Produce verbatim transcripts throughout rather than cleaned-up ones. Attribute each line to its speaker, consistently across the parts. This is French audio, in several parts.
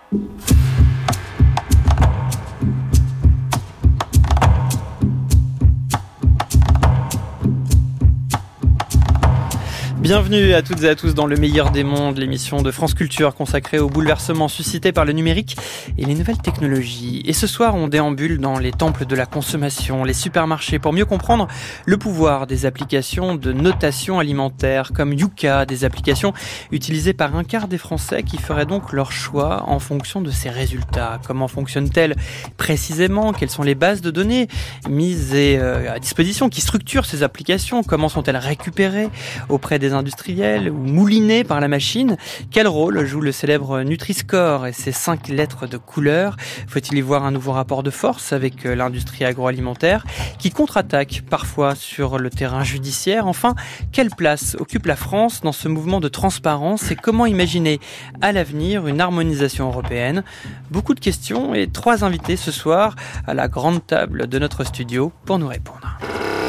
Speaker 1: Bienvenue à toutes et à tous dans Le Meilleur des Mondes, l'émission de France Culture consacrée aux bouleversements suscités par le numérique et les nouvelles technologies. Et ce soir, on déambule dans les temples de la consommation, les supermarchés, pour mieux comprendre le pouvoir des applications de notation alimentaire, comme Yuka, des applications utilisées par un quart des Français qui feraient donc leur choix en fonction de ces résultats. Comment fonctionnent-elles précisément? Quelles sont les bases de données mises à disposition qui structurent ces applications? Comment sont-elles récupérées auprès des industriels ou moulinés par la machine? Quel rôle joue le célèbre Nutri-Score et ses cinq lettres de couleur? Faut-il y voir un nouveau rapport de force avec l'industrie agroalimentaire qui contre-attaque parfois sur le terrain judiciaire? Enfin, quelle place occupe la France dans ce mouvement de transparence et comment imaginer à l'avenir une harmonisation européenne? Beaucoup de questions et trois invités ce soir à la grande table de notre studio pour nous répondre.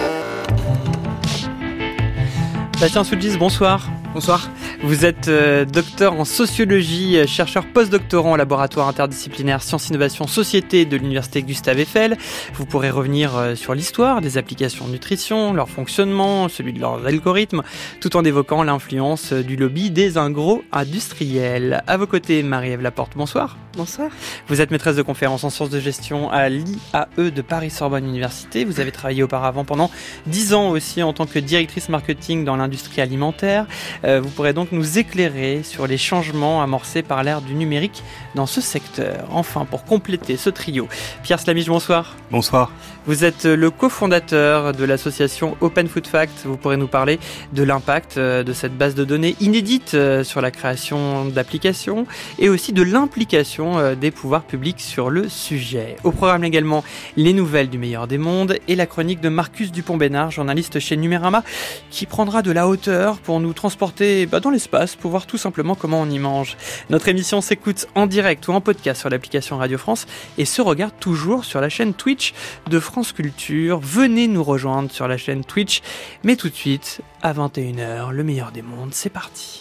Speaker 1: Bastien Soudjis, bonsoir.
Speaker 2: Bonsoir.
Speaker 1: Vous êtes euh, docteur en sociologie, chercheur post-doctorant au laboratoire interdisciplinaire Sciences, Innovation, Société de l'Université Gustave Eiffel. Vous pourrez revenir euh, sur l'histoire des applications de nutrition, leur fonctionnement, celui de leurs algorithmes, tout en évoquant l'influence du lobby des agro-industriels. À vos côtés, Marie-Ève Laporte, bonsoir.
Speaker 3: Bonsoir.
Speaker 1: Vous êtes maîtresse de conférences en sciences de gestion à l'I A E de Paris-Sorbonne Université. Vous avez travaillé auparavant pendant dix ans aussi en tant que directrice marketing dans l'industrie alimentaire. Euh, vous pourrez donc nous éclairer sur les changements amorcés par l'ère du numérique dans ce secteur. Enfin, pour compléter ce trio, Pierre Slamiche, bonsoir.
Speaker 2: Bonsoir.
Speaker 1: Vous êtes le cofondateur de l'association Open Food Facts. Vous pourrez nous parler de l'impact de cette base de données inédite sur la création d'applications et aussi de l'implication des pouvoirs publics sur le sujet. Au programme également les nouvelles du meilleur des mondes et la chronique de Marcus Dupont-Bénard, journaliste chez Numérama, qui prendra de la hauteur pour nous transporter bah, dans l'espace pour voir tout simplement comment on y mange. Notre émission s'écoute en direct ou en podcast sur l'application Radio France et se regarde toujours sur la chaîne Twitch de France Culture. Venez nous rejoindre sur la chaîne Twitch. Mais tout de suite, à vingt et une heures, le meilleur des mondes, c'est parti.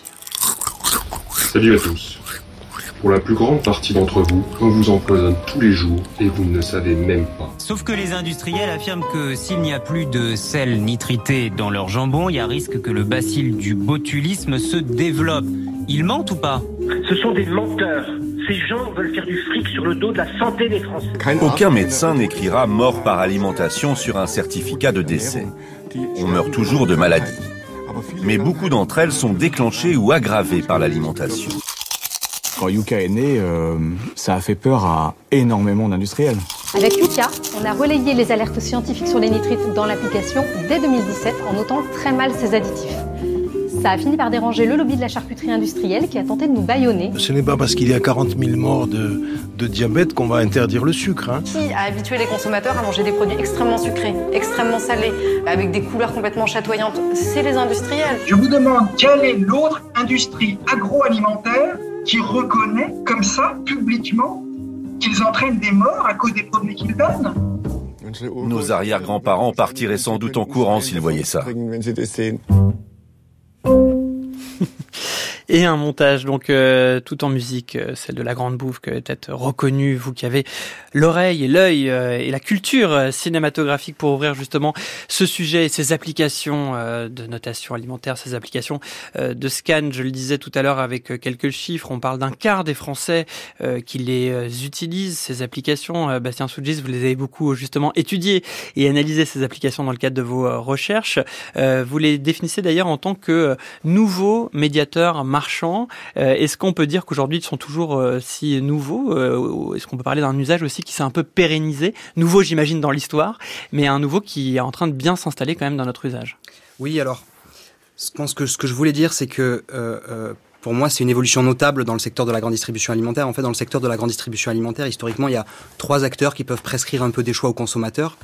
Speaker 4: Salut à tous. Pour la plus grande partie d'entre vous, on vous empoisonne tous les jours et vous ne le savez même pas.
Speaker 5: Sauf que les industriels affirment que s'il n'y a plus de sel nitrité dans leur jambon, il y a risque que le bacille du botulisme se développe. Ils mentent ou pas?
Speaker 6: Ce sont des menteurs. Ces gens veulent faire du fric sur le dos de la santé des Français.
Speaker 7: Aucun médecin n'écrira mort par alimentation sur un certificat de décès. On meurt toujours de maladie. Mais beaucoup d'entre elles sont déclenchées ou aggravées par l'alimentation.
Speaker 2: Quand Yuka est né, euh, ça a fait peur à énormément d'industriels.
Speaker 3: Avec Yuka, on a relayé les alertes scientifiques sur les nitrites dans l'application dès deux mille dix-sept en notant très mal ces additifs. Ça a fini par déranger le lobby de la charcuterie industrielle qui a tenté de nous bâillonner.
Speaker 8: Ce n'est pas parce qu'il y a quarante mille morts de, de diabète qu'on va interdire le sucre. Hein.
Speaker 3: Qui a habitué les consommateurs à manger des produits extrêmement sucrés, extrêmement salés, avec des couleurs complètement chatoyantes? C'est les industriels.
Speaker 9: Je vous demande, quelle est l'autre industrie agroalimentaire qui reconnaît comme ça, publiquement, qu'ils entraînent des morts à cause des produits qu'ils donnent?
Speaker 7: Nos arrière-grands-parents partiraient sans doute en courant s'ils voyaient ça.
Speaker 1: Et un montage donc euh, tout en musique, euh, celle de La Grande Bouffe, que peut-être reconnue, vous qui avez l'oreille et l'œil euh, et la culture euh, cinématographique pour ouvrir justement ce sujet et ces applications euh, de notation alimentaire, ces applications euh, de scan. Je le disais tout à l'heure avec euh, quelques chiffres, on parle d'un quart des Français euh, qui les euh, utilisent, ces applications. Euh, Bastien Soudjis, vous les avez beaucoup justement étudiées et analysé ces applications dans le cadre de vos euh, recherches. Euh, vous les définissez d'ailleurs en tant que euh, nouveaux médiateurs marchands. Euh, est-ce qu'on peut dire qu'aujourd'hui ils sont toujours euh, si nouveaux? euh, Est-ce qu'on peut parler d'un usage aussi qui s'est un peu pérennisé? Nouveau, j'imagine, dans l'histoire, mais un nouveau qui est en train de bien s'installer quand même dans notre usage.
Speaker 10: Oui, alors, je pense que ce que je voulais dire, c'est que euh, euh, pour moi, c'est une évolution notable dans le secteur de la grande distribution alimentaire. En fait, dans le secteur de la grande distribution alimentaire, historiquement, il y a trois acteurs qui peuvent prescrire un peu des choix aux consommateurs.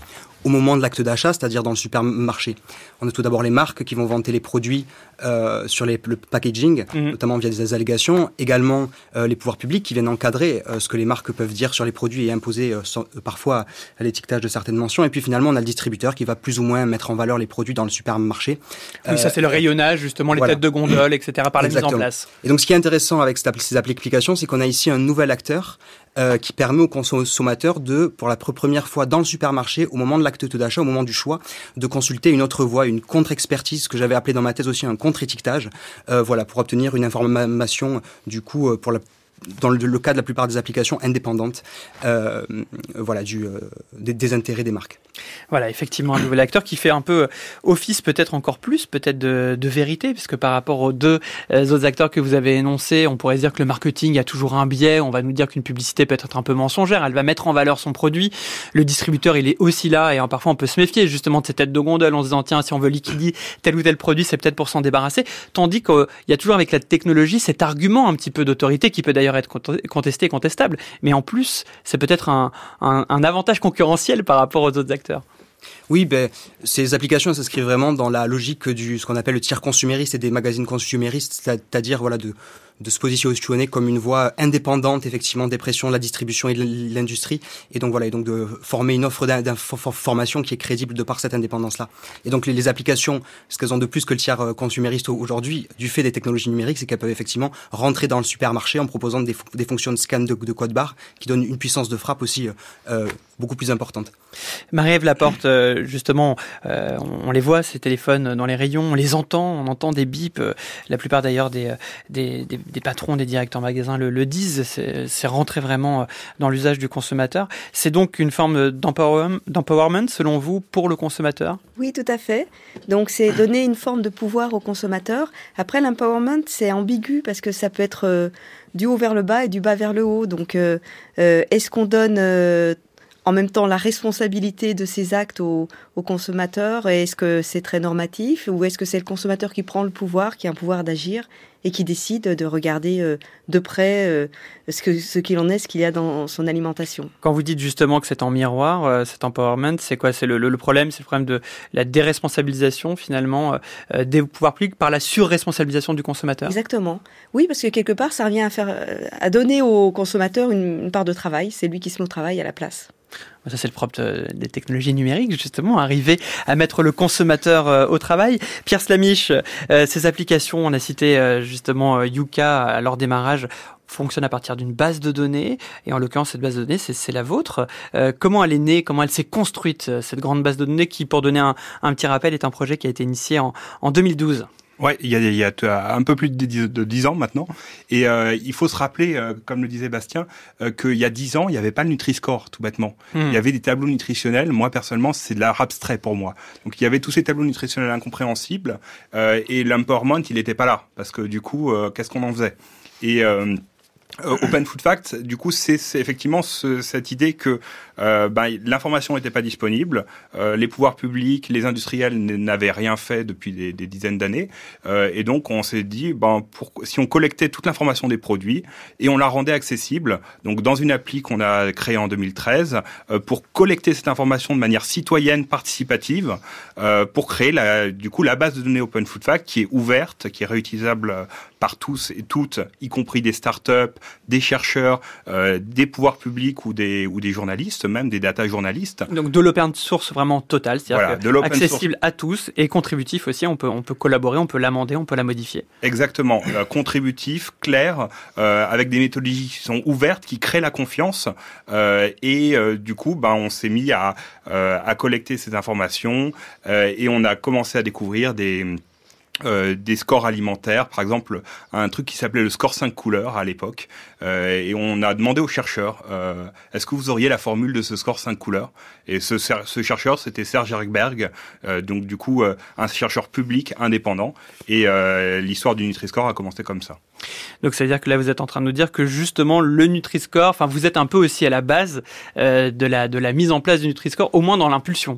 Speaker 10: au moment de l'acte d'achat, c'est-à-dire dans le supermarché. On a tout d'abord les marques qui vont vanter les produits euh, sur les, le packaging, mmh. notamment via des allégations. Également, euh, les pouvoirs publics qui viennent encadrer euh, ce que les marques peuvent dire sur les produits et imposer euh, sans, euh, parfois à l'étiquetage de certaines mentions. Et puis finalement, on a le distributeur qui va plus ou moins mettre en valeur les produits dans le supermarché.
Speaker 1: Oui, euh, ça c'est le rayonnage, justement, les voilà. têtes de gondole, et cetera, par la Exactement. mise en place.
Speaker 10: Et donc, ce qui est intéressant avec cette, ces applications, c'est qu'on a ici un nouvel acteur Euh, qui permet aux consommateurs de, pour la première fois dans le supermarché, au moment de l'acte d'achat, au moment du choix, de consulter une autre voie, une contre-expertise, ce que j'avais appelé dans ma thèse aussi un contre-étiquetage, euh, voilà, pour obtenir une information, du coup, euh, pour la dans le, le cas de la plupart des applications indépendantes euh, voilà, du, euh, des, des intérêts des marques.
Speaker 1: Voilà, effectivement, un nouvel acteur qui fait un peu office peut-être encore plus, peut-être de, de vérité, puisque par rapport aux deux euh, autres acteurs que vous avez énoncés, on pourrait dire que le marketing a toujours un biais, on va nous dire qu'une publicité peut être un peu mensongère, elle va mettre en valeur son produit, le distributeur il est aussi là, et hein, parfois on peut se méfier justement de ces têtes de gondole en se disant tiens, si on veut liquider tel ou tel produit, c'est peut-être pour s'en débarrasser, tandis qu'il y a toujours avec la technologie cet argument un petit peu d'autorité qui peut d'ailleurs être contesté et contestable, mais en plus c'est peut-être un, un, un avantage concurrentiel par rapport aux autres acteurs.
Speaker 10: Oui, ben, ces applications s'inscrivent vraiment dans la logique du ce qu'on appelle le tiers consumériste et des magazines consuméristes, c'est-à-dire voilà de de se positionner comme une voie indépendante effectivement des pressions de la distribution et de l'industrie, et donc voilà, et donc de former une offre d'information qui est crédible de par cette indépendance-là. Et donc les, les applications, ce qu'elles ont de plus que le tiers consumériste aujourd'hui, du fait des technologies numériques, c'est qu'elles peuvent effectivement rentrer dans le supermarché en proposant des, des fonctions de scan de, de code barre qui donnent une puissance de frappe aussi euh, beaucoup plus importante.
Speaker 1: Marie-Ève Laporte, euh, justement, euh, on les voit ces téléphones dans les rayons, on les entend, on entend des bips. Euh, la plupart d'ailleurs des, des, des, des patrons, des directeurs magasins le, le disent. C'est, c'est rentré vraiment dans l'usage du consommateur. C'est donc une forme d'empowerment, d'empowerment, selon vous, pour le consommateur ?
Speaker 11: Oui, tout à fait. Donc c'est donner une forme de pouvoir au consommateur. Après, l'empowerment, c'est ambigu parce que ça peut être euh, du haut vers le bas et du bas vers le haut. Donc euh, euh, est-ce qu'on donne euh, en même temps la responsabilité de ces actes aux, aux consommateurs? Est-ce que c'est très normatif ou est-ce que c'est le consommateur qui prend le pouvoir, qui a un pouvoir d'agir et qui décide de regarder euh, de près euh, ce, que, ce qu'il en est, ce qu'il y a dans son alimentation?
Speaker 1: Quand vous dites justement que c'est en miroir, euh, cet empowerment, c'est quoi? C'est le, le, le problème, c'est le problème de la déresponsabilisation finalement euh, des pouvoirs publics par la surresponsabilisation du consommateur?
Speaker 11: Exactement. Oui, parce que quelque part, ça revient à, faire, à donner au consommateur une, une part de travail. C'est lui qui se met au travail à la place.
Speaker 1: Ça, c'est le propre des technologies numériques, justement, arriver à mettre le consommateur euh, au travail. Pierre Slamish, euh, ces applications, on a cité euh, justement euh, Yuka à leur démarrage, fonctionne à partir d'une base de données, et en l'occurrence, cette base de données, c'est, c'est la vôtre. Euh, comment elle est née, comment elle s'est construite, cette grande base de données qui, pour donner un, un petit rappel, est un projet qui a été initié en, en deux mille douze?
Speaker 12: Ouais, il y a, il y a un peu plus de dix ans maintenant. Et euh, il faut se rappeler, euh, comme le disait Bastien, euh, qu'il y a dix ans, il n'y avait pas le Nutri-Score, tout bêtement. Mmh. Il y avait des tableaux nutritionnels. Moi, personnellement, c'est de l'art abstrait pour moi. Donc, il y avait tous ces tableaux nutritionnels incompréhensibles. Euh, et l'empowerment, il n'était pas là. Parce que du coup, euh, qu'est-ce qu'on en faisait? Et... Euh, Euh, Open Food Facts, du coup, c'est, c'est effectivement ce, cette idée que euh, ben, l'information n'était pas disponible, euh, les pouvoirs publics, les industriels n'avaient rien fait depuis des, des dizaines d'années, euh, et donc on s'est dit, ben, pour, si on collectait toute l'information des produits et on la rendait accessible, donc dans une appli qu'on a créée en deux mille treize, euh, pour collecter cette information de manière citoyenne, participative, euh, pour créer la, du coup la base de données Open Food Facts qui est ouverte, qui est réutilisable par tous et toutes, y compris des startups, des chercheurs, euh, des pouvoirs publics ou des ou des journalistes, même des data journalistes.
Speaker 1: Donc de l'open source vraiment total, c'est-à-dire
Speaker 12: voilà,
Speaker 1: que
Speaker 12: de l'open
Speaker 1: accessible
Speaker 12: source.
Speaker 1: à tous et contributif aussi. On peut on peut collaborer, on peut l'amender, on peut la modifier.
Speaker 12: Exactement, euh, contributif, clair, euh, avec des méthodologies qui sont ouvertes, qui créent la confiance. Euh, et euh, du coup, ben on s'est mis à euh, à collecter ces informations euh, et on a commencé à découvrir des Euh, des scores alimentaires, par exemple un truc qui s'appelait le score cinq couleurs à l'époque, euh, et on a demandé aux chercheurs euh, est-ce que vous auriez la formule de ce score cinq couleurs, et ce, ce chercheur c'était Serge Erkberg, euh, donc du coup euh, un chercheur public indépendant, et euh, l'histoire du Nutri-Score a commencé comme ça.
Speaker 1: Donc ça veut dire que là vous êtes en train de nous dire que justement le Nutri-Score, enfin vous êtes un peu aussi à la base euh, de la de la mise en place du Nutri-Score, au moins dans l'impulsion.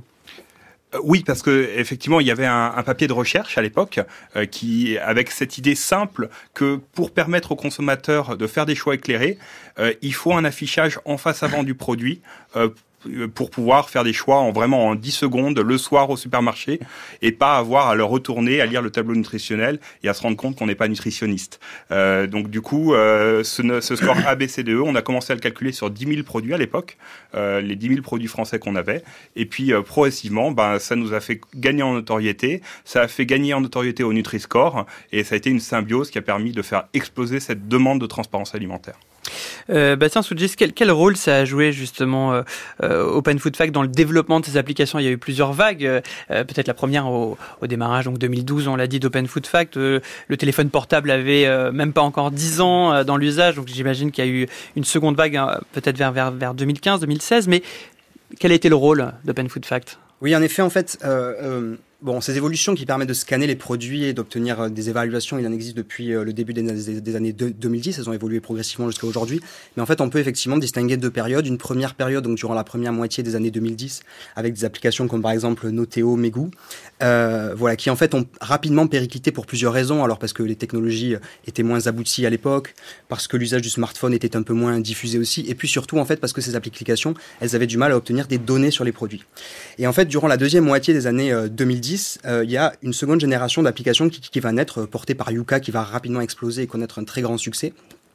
Speaker 12: Oui, parce que effectivement, il y avait un, un papier de recherche à l'époque euh, qui, avec cette idée simple que pour permettre aux consommateurs de faire des choix éclairés, euh, il faut un affichage en face avant du produit. Euh, pour pouvoir faire des choix en vraiment en dix secondes le soir au supermarché et pas avoir à le retourner, à lire le tableau nutritionnel et à se rendre compte qu'on n'est pas nutritionniste. Euh, donc du coup, euh, ce, ce score A B C D E, on a commencé à le calculer sur dix mille produits à l'époque, euh, les dix mille produits français qu'on avait. Et puis euh, progressivement, ben, ça nous a fait gagner en notoriété, ça a fait gagner en notoriété au Nutri-Score et ça a été une symbiose qui a permis de faire exploser cette demande de transparence alimentaire.
Speaker 1: Euh, Bastien Soudjis, quel, quel rôle ça a joué justement euh, euh, Open Food Fact dans le développement de ces applications? Il y a eu plusieurs vagues, euh, peut-être la première au, au démarrage, donc deux mille douze, on l'a dit, d'Open Food Fact. Euh, le téléphone portable avait euh, même pas encore dix ans euh, dans l'usage, donc j'imagine qu'il y a eu une seconde vague, hein, peut-être vers, vers, vers deux mille quinze, deux mille seize, mais quel a été le rôle d'Open Food Fact?
Speaker 10: Oui, en effet, en fait, euh, euh, bon, ces évolutions qui permettent de scanner les produits et d'obtenir euh, des évaluations, il en existe depuis euh, le début des, des, des années deux mille dix, elles ont évolué progressivement jusqu'à aujourd'hui. Mais en fait, on peut effectivement distinguer deux périodes. Une première période, donc durant la première moitié des années deux mille dix, avec des applications comme par exemple Noteo, Megoo, euh, voilà, qui en fait ont rapidement périclité pour plusieurs raisons. Alors parce que les technologies étaient moins abouties à l'époque, parce que l'usage du smartphone était un peu moins diffusé aussi, et puis surtout en fait parce que ces applications, elles avaient du mal à obtenir des données sur les produits. Et en fait, durant la deuxième moitié des années euh, deux mille dix, il euh, y a une seconde génération d'applications qui, qui va naître, euh, portée par Yuka, qui va rapidement exploser et connaître un très grand succès.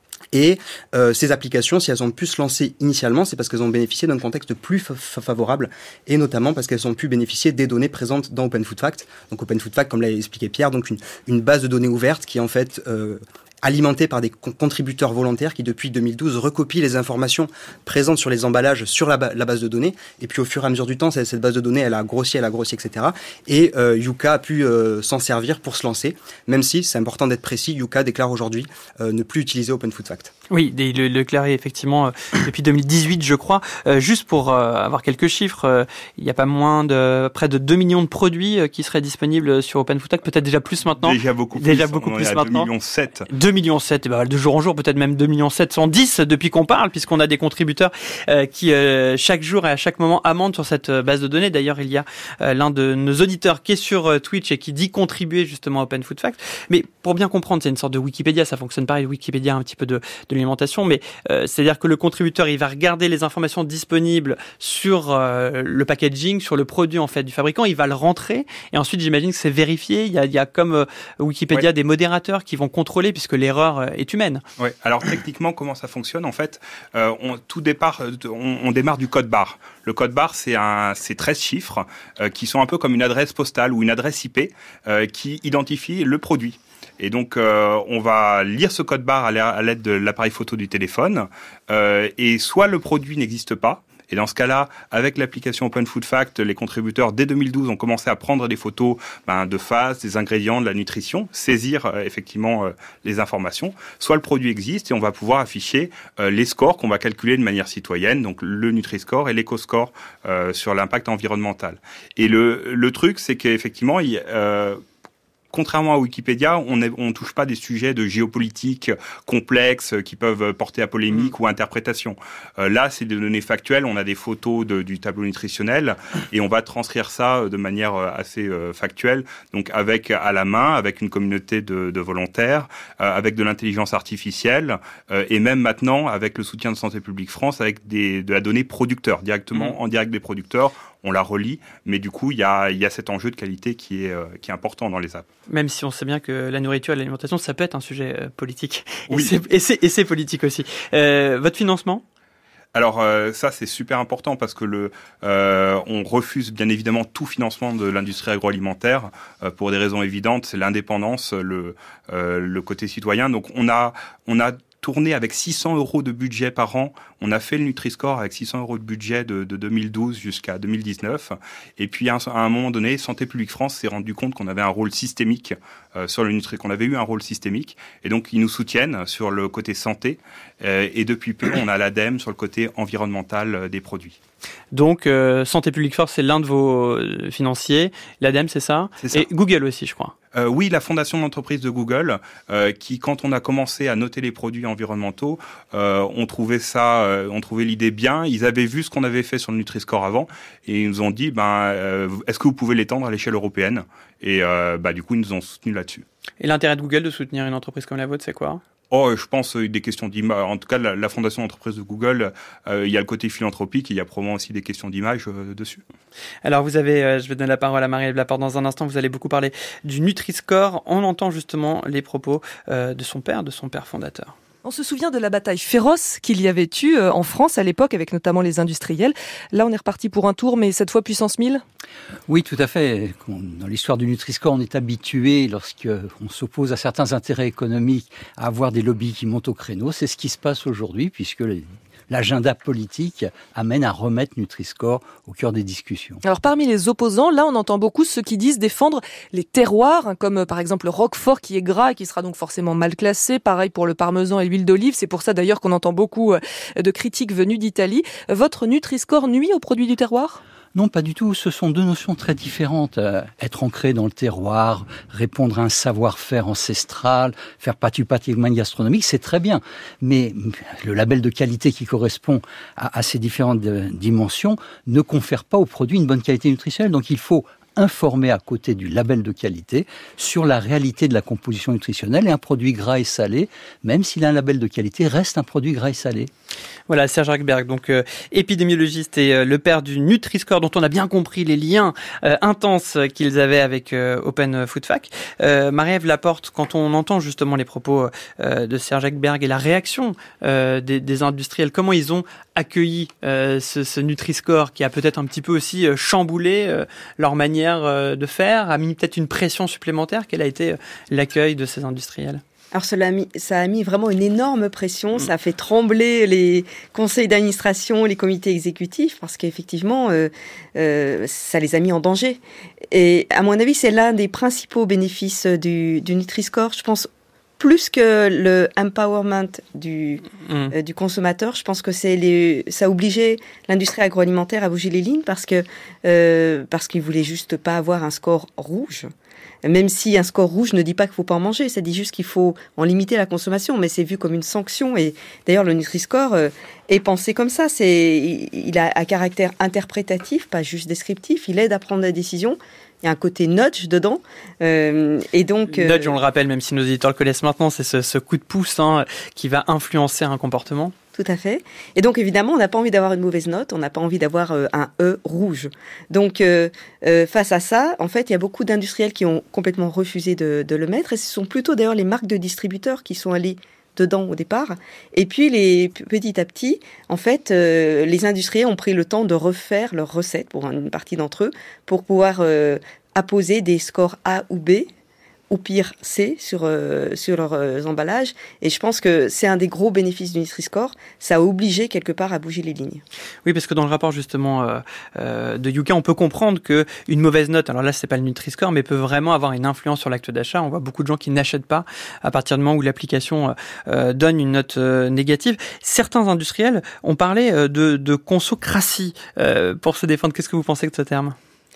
Speaker 10: Et euh, ces applications, si elles ont pu se lancer initialement, c'est parce qu'elles ont bénéficié d'un contexte plus fa- favorable, et notamment parce qu'elles ont pu bénéficier des données présentes dans Open Food Fact. Donc Open Food Fact, comme l'a expliqué Pierre, donc une, une base de données ouverte qui en fait euh, alimenté par des contributeurs volontaires qui, depuis deux mille douze, recopient les informations présentes sur les emballages sur la, ba- la base de données. Et puis, au fur et à mesure du temps, cette base de données, elle a grossi, elle a grossi, et cetera. Et euh, Yuka a pu euh, s'en servir pour se lancer, même si, c'est important d'être précis, Yuka déclare aujourd'hui euh, ne plus utiliser Open Food Fact.
Speaker 1: Oui, il le déclaré effectivement euh, depuis deux mille dix-huit, je crois. Euh, juste pour euh, avoir quelques chiffres, euh, il n'y a pas moins de près de deux millions de produits euh, qui seraient disponibles sur Open Food Fact, peut-être déjà plus maintenant.
Speaker 12: Déjà beaucoup plus.
Speaker 1: Déjà beaucoup plus maintenant.
Speaker 12: deux millions sept.
Speaker 1: deux millions sept, et ben, de jour en jour, peut-être même deux millions sept cent dix depuis qu'on parle, puisqu'on a des contributeurs euh, qui euh, chaque jour et à chaque moment amendent sur cette base de données. D'ailleurs, il y a euh, l'un de nos auditeurs qui est sur euh, Twitch et qui dit contribuer justement à Open Food Fact. Mais pour bien comprendre, c'est une sorte de Wikipédia, ça fonctionne pareil, Wikipédia un petit peu de, de l'alimentation, mais euh, c'est-à-dire que le contributeur, il va regarder les informations disponibles sur euh, le packaging, sur le produit en fait du fabricant, il va le rentrer et ensuite j'imagine que c'est vérifié. Il y a, il y a comme euh, Wikipédia ouais. des modérateurs qui vont contrôler puisque l'erreur euh, est humaine.
Speaker 12: Oui. Alors techniquement, comment ça fonctionne en fait euh, on, tout départ, on, on démarre du code barre. Le code barre, c'est un, c'est treize chiffres euh, qui sont un peu comme une adresse postale ou une adresse I P euh, qui identifie le produit. Et donc, euh, on va lire ce code barre à l'aide de l'appareil photo du téléphone. Euh, et soit le produit n'existe pas. Et dans ce cas-là, avec l'application Open Food Fact, les contributeurs, dès deux mille douze, ont commencé à prendre des photos ben, de face, des ingrédients, de la nutrition, saisir euh, effectivement euh, les informations. Soit le produit existe et on va pouvoir afficher euh, les scores qu'on va calculer de manière citoyenne, donc le Nutri-Score et l'Eco-Score euh, sur l'impact environnemental. Et le, le truc, c'est qu'effectivement, il euh, contrairement à Wikipédia, on ne touche pas des sujets de géopolitique complexes qui peuvent porter à polémique mmh. ou à interprétation. Euh, là, c'est des données factuelles, on a des photos de, du tableau nutritionnel et on va transcrire ça de manière assez euh, factuelle, donc avec à la main, avec une communauté de, de volontaires, euh, avec de l'intelligence artificielle euh, et même maintenant avec le soutien de Santé publique France, avec des, de la donnée producteur, directement mmh. en direct des producteurs. On la relie, mais du coup, il y a, y a cet enjeu de qualité qui est, euh, qui est important dans les apps.
Speaker 1: Même si on sait bien que la nourriture et l'alimentation, ça peut être un sujet euh, politique.
Speaker 12: Oui.
Speaker 1: Et, c'est, et, c'est, et c'est politique aussi. Euh, votre financement ?
Speaker 12: Alors euh, ça c'est super important parce que le euh, on refuse bien évidemment tout financement de l'industrie agroalimentaire euh, pour des raisons évidentes, c'est l'indépendance, le euh, le côté citoyen. Donc on a on a tourné avec six cents euros de budget par an. On a fait le Nutri-Score avec six cents euros de budget de, de deux mille douze jusqu'à deux mille dix-neuf. Et puis, à un, à un moment donné, Santé publique France s'est rendu compte qu'on avait un rôle systémique euh, sur le Nutri, qu'on avait eu un rôle systémique. Et donc, ils nous soutiennent sur le côté santé. Euh, et depuis peu, on a l'ADEME sur le côté environnemental euh, des produits.
Speaker 1: Donc, euh, Santé publique France, c'est l'un de vos euh, financiers. L'ADEME, c'est ça,
Speaker 12: c'est ça.
Speaker 1: Et Google aussi, je crois.
Speaker 12: Euh, oui, la fondation d'entreprise de Google, euh, qui, quand on a commencé à noter les produits environnementaux, euh, on trouvait ça, euh, on trouvait l'idée bien. Ils avaient vu ce qu'on avait fait sur le Nutri-Score avant, et ils nous ont dit, ben, euh, est-ce que vous pouvez l'étendre à l'échelle européenne ? Et euh, bah, du coup, ils nous ont soutenus là-dessus.
Speaker 1: Et l'intérêt de Google de soutenir une entreprise comme la vôtre, c'est quoi ?
Speaker 12: Oh, je pense euh, des questions d'image. En tout cas, la, la fondation d'entreprise de Google, euh, il y a le côté philanthropique et il y a probablement aussi des questions d'image euh, dessus.
Speaker 1: Alors, vous avez, euh, je vais donner la parole à Marie-Ève Laporte dans un instant. Vous allez beaucoup parler du Nutri-Score. On entend justement les propos euh, de son père, de son père fondateur.
Speaker 13: On se souvient de la bataille féroce qu'il y avait eu en France à l'époque, avec notamment les industriels. Là, on est reparti pour un tour, mais cette fois puissance mille.
Speaker 14: Oui, tout à fait. Dans l'histoire du Nutri-Score, on est habitué, lorsqu'on s'oppose à certains intérêts économiques, à avoir des lobbies qui montent au créneau. C'est ce qui se passe aujourd'hui, puisque les... l'agenda politique amène à remettre Nutri-Score au cœur des discussions.
Speaker 13: Alors parmi les opposants, là on entend beaucoup ceux qui disent défendre les terroirs, hein, comme par exemple le Roquefort qui est gras et qui sera donc forcément mal classé. Pareil pour le parmesan et l'huile d'olive. C'est pour ça d'ailleurs qu'on entend beaucoup de critiques venues d'Italie. Votre Nutri-Score nuit aux produits du terroir ?
Speaker 14: Non, pas du tout. Ce sont deux notions très différentes. Euh, être ancré dans le terroir, répondre à un savoir-faire ancestral, faire patrimoine gastronomique, c'est très bien. Mais le label de qualité qui correspond à, à ces différentes euh, dimensions ne confère pas au produit une bonne qualité nutritionnelle. Donc il faut informer à côté du label de qualité sur la réalité de la composition nutritionnelle, et un produit gras et salé, même s'il a un label de qualité, reste un produit gras et salé.
Speaker 1: Voilà, Serge Rackberg, donc euh, épidémiologiste et euh, le père du Nutri-Score, dont on a bien compris les liens euh, intenses qu'ils avaient avec euh, Open Food Fac. Euh, Marie-Ève Laporte, quand on entend justement les propos euh, de Serge Rackberg et la réaction euh, des, des industriels, comment ils ont accueilli euh, ce, ce Nutri-Score qui a peut-être un petit peu aussi euh, chamboulé euh, leur manière euh, de faire, a mis peut-être une pression supplémentaire? Quel a été euh, l'accueil de ces industriels?
Speaker 11: Alors cela a mis, ça a mis vraiment une énorme pression, ça a fait trembler les conseils d'administration, les comités exécutifs, parce qu'effectivement, euh, euh, ça les a mis en danger. Et à mon avis, c'est l'un des principaux bénéfices du, du Nutri-Score. Je pense plus que le empowerment du, mmh. euh, du consommateur, je pense que c'est les, ça a obligé l'industrie agroalimentaire à bouger les lignes, parce que euh, parce qu'ils voulaient juste pas avoir un score rouge. Même si un score rouge ne dit pas qu'il ne faut pas en manger, ça dit juste qu'il faut en limiter la consommation, mais c'est vu comme une sanction. Et d'ailleurs, le Nutri-Score euh, est pensé comme ça. C'est, il a un caractère interprétatif, pas juste descriptif. Il aide à prendre des décisions. Il y a un côté nudge dedans. Euh, et donc, euh...
Speaker 1: Nudge, on le rappelle, même si nos éditeurs le connaissent maintenant, c'est ce, ce coup de pouce hein, qui va influencer un comportement.
Speaker 11: Tout à fait. Et donc, évidemment, on n'a pas envie d'avoir une mauvaise note, on n'a pas envie d'avoir euh, un E rouge. Donc, euh, euh, face à ça, en fait, il y a beaucoup d'industriels qui ont complètement refusé de, de le mettre. Et ce sont plutôt d'ailleurs les marques de distributeurs qui sont allées dedans au départ. Et puis, les, petit à petit, en fait, euh, les industriels ont pris le temps de refaire leurs recettes, pour une partie d'entre eux, pour pouvoir euh, apposer des scores A ou B, ou pire C sur euh, sur leurs euh, emballages. Et je pense que c'est un des gros bénéfices du Nutri-Score. Ça a obligé quelque part à bouger les lignes.
Speaker 1: Oui, parce que dans le rapport justement euh, euh, de Yuka, on peut comprendre que une mauvaise note, alors là c'est pas le Nutri-Score, mais peut vraiment avoir une influence sur l'acte d'achat. On voit beaucoup de gens qui n'achètent pas à partir du moment où l'application euh, donne une note euh, négative. Certains industriels ont parlé euh, de, de consocratie euh, pour se défendre. Qu'est-ce que vous pensez de ce terme ?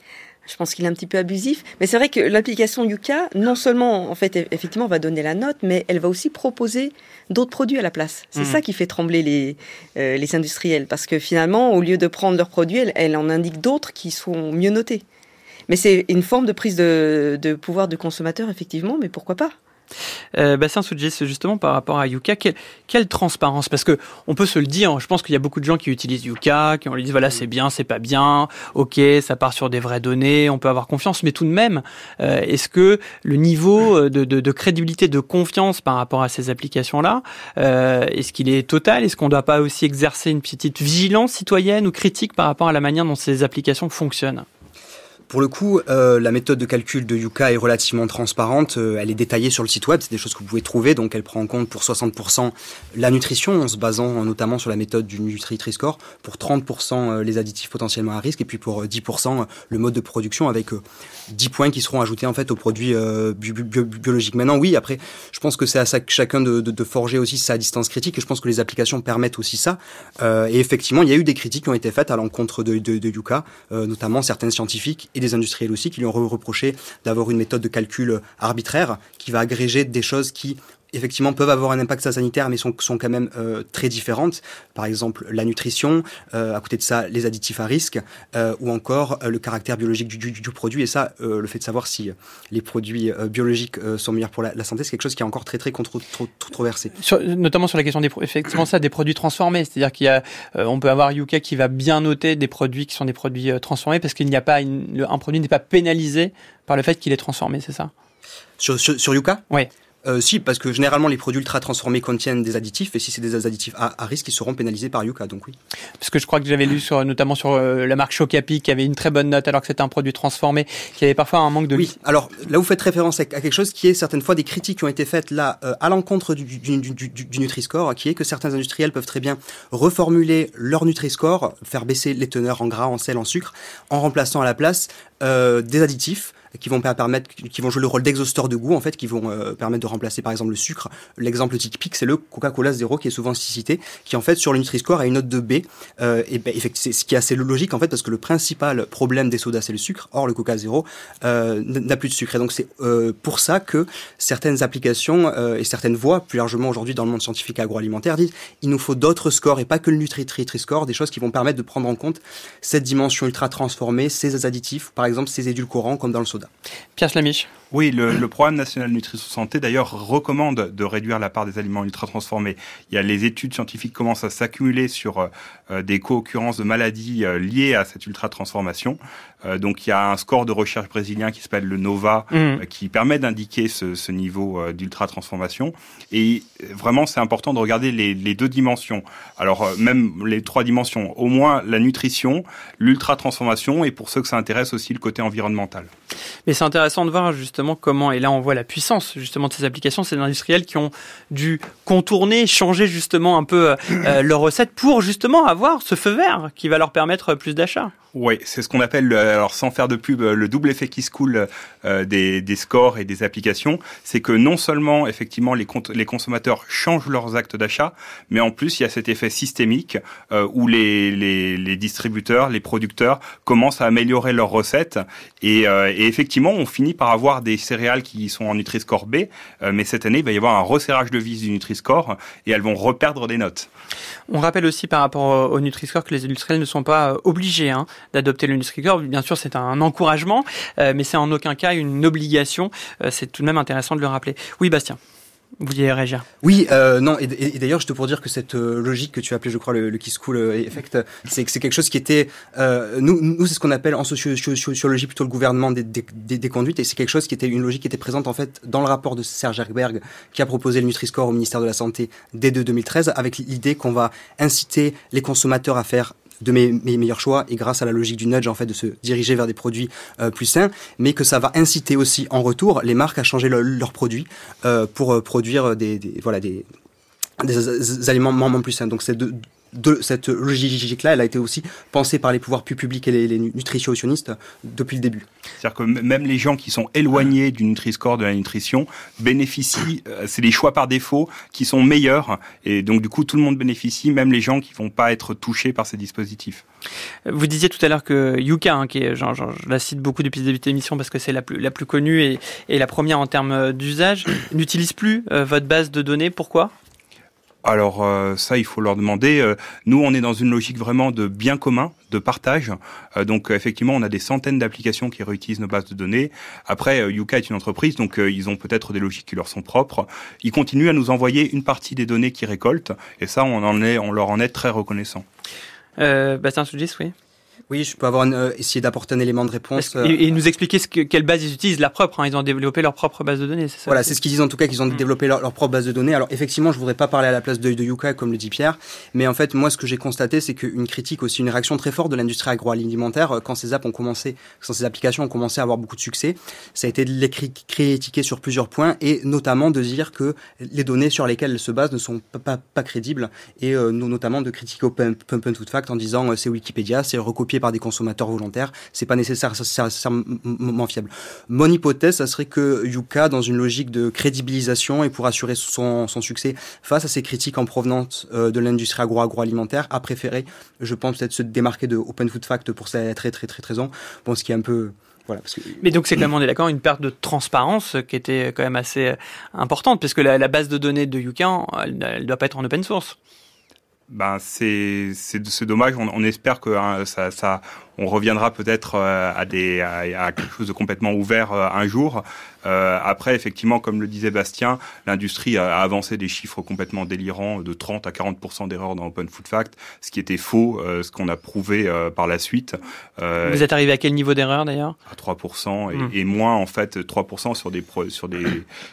Speaker 11: Je pense qu'il est un petit peu abusif, mais c'est vrai que l'application Yuka, non seulement, en fait, effectivement, va donner la note, mais elle va aussi proposer d'autres produits à la place. C'est mmh. ça qui fait trembler les euh, les industriels, parce que finalement, au lieu de prendre leurs produits, elle, elle en indique d'autres qui sont mieux notés. Mais c'est une forme de prise de, de pouvoir de consommateur, effectivement, mais pourquoi pas ?
Speaker 1: Euh, Bastien Soudjé, c'est justement par rapport à Yuka, quelle, quelle transparence? Parce que on peut se le dire, je pense qu'il y a beaucoup de gens qui utilisent Yuka, qui on lui dit voilà c'est bien, c'est pas bien, ok, ça part sur des vraies données, on peut avoir confiance, mais tout de même, euh, est-ce que le niveau de, de, de crédibilité, de confiance par rapport à ces applications-là, euh, est-ce qu'il est total? Est-ce qu'on ne doit pas aussi exercer une petite vigilance citoyenne ou critique par rapport à la manière dont ces applications fonctionnent?
Speaker 10: Pour le coup, euh, la méthode de calcul de Yuka est relativement transparente. Euh, elle est détaillée sur le site web. C'est des choses que vous pouvez trouver. Donc, elle prend en compte pour soixante pour cent la nutrition, en se basant notamment sur la méthode du Nutri-Score, pour trente pour cent les additifs potentiellement à risque, et puis pour dix pour cent le mode de production, avec euh, dix points qui seront ajoutés en fait aux produits euh, bio- bio- biologiques. Maintenant, oui, après, je pense que c'est à ça, chacun de, de, de forger aussi sa distance critique. Et je pense que les applications permettent aussi ça. Euh, et effectivement, il y a eu des critiques qui ont été faites à l'encontre de, de, de Yuka, euh, notamment certaines scientifiques et des industriels aussi, qui lui ont reproché d'avoir une méthode de calcul arbitraire qui va agréger des choses qui effectivement peuvent avoir un impact sanitaire, mais sont, sont quand même euh, très différentes. Par exemple, la nutrition, euh, à côté de ça, les additifs à risque, euh, ou encore euh, le caractère biologique du, du, du produit. Et ça, euh, le fait de savoir si les produits euh, biologiques euh, sont meilleurs pour la, la santé, c'est quelque chose qui est encore très très contro- trop, controversé.
Speaker 1: Sur, notamment sur la question des effectivement ça, des produits transformés, c'est-à-dire qu'il y a, euh, on peut avoir Yuka qui va bien noter des produits qui sont des produits euh, transformés parce qu'il n'y a pas une, le, un produit n'est pas pénalisé par le fait qu'il est transformé, c'est ça?
Speaker 10: Sur, sur, sur Yuka?
Speaker 1: Oui.
Speaker 10: Euh, si, parce que généralement les produits ultra transformés contiennent des additifs, et si c'est des additifs à, à risque, ils seront pénalisés par Yuka, donc oui.
Speaker 1: Parce que je crois que j'avais lu sur, notamment sur euh, la marque Chocapi qui avait une très bonne note alors que c'était un produit transformé, qui avait parfois un manque de...
Speaker 10: Oui, alors là vous faites référence à quelque chose qui est certaines fois des critiques qui ont été faites là euh, à l'encontre du, du, du, du, du Nutri-Score, qui est que certains industriels peuvent très bien reformuler leur Nutri-Score, faire baisser les teneurs en gras, en sel, en sucre, en remplaçant à la place euh, des additifs qui vont permettre, qui vont jouer le rôle d'exhausteur de goût, en fait, qui vont euh, permettre de remplacer, par exemple, le sucre. L'exemple typique, c'est le Coca-Cola Zéro, qui est souvent cité, qui, en fait, sur le Nutri-Score, a une note de B. Euh, et ben, effectivement, c'est ce qui est assez logique, en fait, parce que le principal problème des sodas, c'est le sucre. Or, le Coca Zéro euh, n'a plus de sucre. Et donc, c'est euh, pour ça que certaines applications euh, et certaines voix, plus largement aujourd'hui dans le monde scientifique et agroalimentaire, disent il nous faut d'autres scores et pas que le Nutri-Score, des choses qui vont permettre de prendre en compte cette dimension ultra transformée, ces additifs, par exemple, ces édulcorants, comme dans le soda.
Speaker 1: Pierre Slamiche.
Speaker 12: Oui, le, le programme national Nutrition Santé, d'ailleurs, recommande de réduire la part des aliments ultra-transformés. Il y a les études scientifiques commencent à s'accumuler sur euh, des co-occurrences de maladies euh, liées à cette ultra-transformation. Euh, donc, il y a un score de recherche brésilien qui s'appelle le NOVA, mmh. euh, qui permet d'indiquer ce, ce niveau euh, d'ultra-transformation. Et vraiment, c'est important de regarder les, les deux dimensions. Alors, euh, même les trois dimensions. Au moins, la nutrition, l'ultra-transformation, et pour ceux que ça intéresse aussi, le côté environnemental.
Speaker 1: Mais c'est intéressant de voir justement comment, et là on voit la puissance justement de ces applications, ces industriels qui ont dû contourner, changer justement un peu euh, leurs recettes pour justement avoir ce feu vert qui va leur permettre plus d'achats.
Speaker 12: Oui, c'est ce qu'on appelle, alors sans faire de pub, le double effet qui se coule euh, des, des scores et des applications. C'est que non seulement, effectivement, les, cons- les consommateurs changent leurs actes d'achat, mais en plus, il y a cet effet systémique euh, où les, les, les distributeurs, les producteurs commencent à améliorer leurs recettes. Et, euh, et effectivement, on finit par avoir des céréales qui sont en Nutri-Score B, euh, mais cette année, il va y avoir un resserrage de vis du Nutri-Score et elles vont reperdre des notes.
Speaker 1: On rappelle aussi par rapport au Nutri-Score que les industriels ne sont pas obligés hein, d'adopter le Nutri-Score. Bien sûr, c'est un encouragement, euh, mais c'est en aucun cas une obligation. Euh, c'est tout de même intéressant de le rappeler. Oui, Bastien, vous vouliez réagir?
Speaker 10: Oui, euh, non, et, et, et d'ailleurs, juste pour dire que cette euh, logique que tu as appelée, je crois, le, le Kiss Cool Effect, c'est, c'est quelque chose qui était... Euh, nous, nous, c'est ce qu'on appelle en socio- sociologie plutôt le gouvernement des, des, des, des conduites, et c'est quelque chose qui était une logique qui était présente, en fait, dans le rapport de Serge Ekberg, qui a proposé le Nutri-Score au ministère de la Santé dès deux mille treize, avec l'idée qu'on va inciter les consommateurs à faire de mes, mes meilleurs choix et grâce à la logique du nudge en fait de se diriger vers des produits euh, plus sains, mais que ça va inciter aussi en retour les marques à changer le, leurs produits euh, pour euh, produire des, des voilà des, des, des aliments plus sains. Donc c'est de, de cette logique-là, elle a été aussi pensée par les pouvoirs publics et les, les nutritionnistes depuis le début.
Speaker 12: C'est-à-dire que même les gens qui sont éloignés du Nutri-Score, de la nutrition, bénéficient, euh, c'est les choix par défaut qui sont meilleurs, et donc du coup tout le monde bénéficie, même les gens qui vont pas être touchés par ces dispositifs.
Speaker 1: Vous disiez tout à l'heure que Yuka, hein, qui est, genre, genre, je la cite beaucoup depuis le début de l'émission parce que c'est la plus, la plus connue et, et la première en termes d'usage, n'utilise plus euh, votre base de données. Pourquoi ?
Speaker 12: Alors euh, ça, il faut leur demander. Euh, nous, on est dans une logique vraiment de bien commun, de partage. Euh, donc euh, effectivement, on a des centaines d'applications qui réutilisent nos bases de données. Après, euh, Yuka est une entreprise, donc euh, ils ont peut-être des logiques qui leur sont propres. Ils continuent à nous envoyer une partie des données qu'ils récoltent, et ça, on en est, on leur en est très reconnaissant.
Speaker 1: Euh, Bastien Soudis, oui.
Speaker 10: Oui, je peux avoir une, euh, essayer d'apporter un élément de réponse.
Speaker 1: Euh... Et, et nous expliquer ce que, quelle base ils utilisent, la propre. Hein, ils ont développé leur propre base de données, c'est ça?
Speaker 10: Voilà, c'est ce qu'ils disent en tout cas, qu'ils ont mmh. développé leur, leur propre base de données. Alors effectivement, je voudrais pas parler à la place de, de Yuka, comme le dit Pierre, mais en fait, moi, ce que j'ai constaté, c'est qu'une critique aussi, une réaction très forte de l'industrie agroalimentaire, quand ces apps ont commencé, quand ces applications ont commencé à avoir beaucoup de succès, ça a été de les critiquer sur plusieurs points, et notamment de dire que les données sur lesquelles elles se basent ne sont pas, pas, pas crédibles, et euh, notamment de critiquer Open, Open Food Fact en disant euh, c'est Wikipédia, c'est recopié par des consommateurs volontaire, c'est pas nécessairement fiable. Mon hypothèse, ça serait que Yuka, dans une logique de crédibilisation et pour assurer son, son succès face à ces critiques en provenance euh, de l'industrie agro-agroalimentaire, a préféré, je pense, peut-être se démarquer de Open Food Fact pour cette très très très raison. Bon, ce qui est un peu Voilà, parce que...
Speaker 1: Mais donc c'est quand même, on est d'accord, une perte de transparence qui était quand même assez importante, puisque la, la base de données de YouCan, elle ne doit pas être en open source.
Speaker 12: Ben c'est c'est c'est dommage. On, on espère que hein, ça ça on reviendra peut-être euh, à des à, à quelque chose de complètement ouvert euh, un jour. Euh, après, effectivement, comme le disait Bastien, l'industrie a, a avancé des chiffres complètement délirants de trente à quarante pour cent d'erreurs dans Open Food Fact, ce qui était faux, euh, ce qu'on a prouvé euh, par la suite. Euh,
Speaker 1: Vous êtes arrivé à quel niveau d'erreur d'ailleurs ?
Speaker 12: À trois pour cent et,
Speaker 1: mmh. et
Speaker 12: moins en fait trois pour cent sur des pro, sur des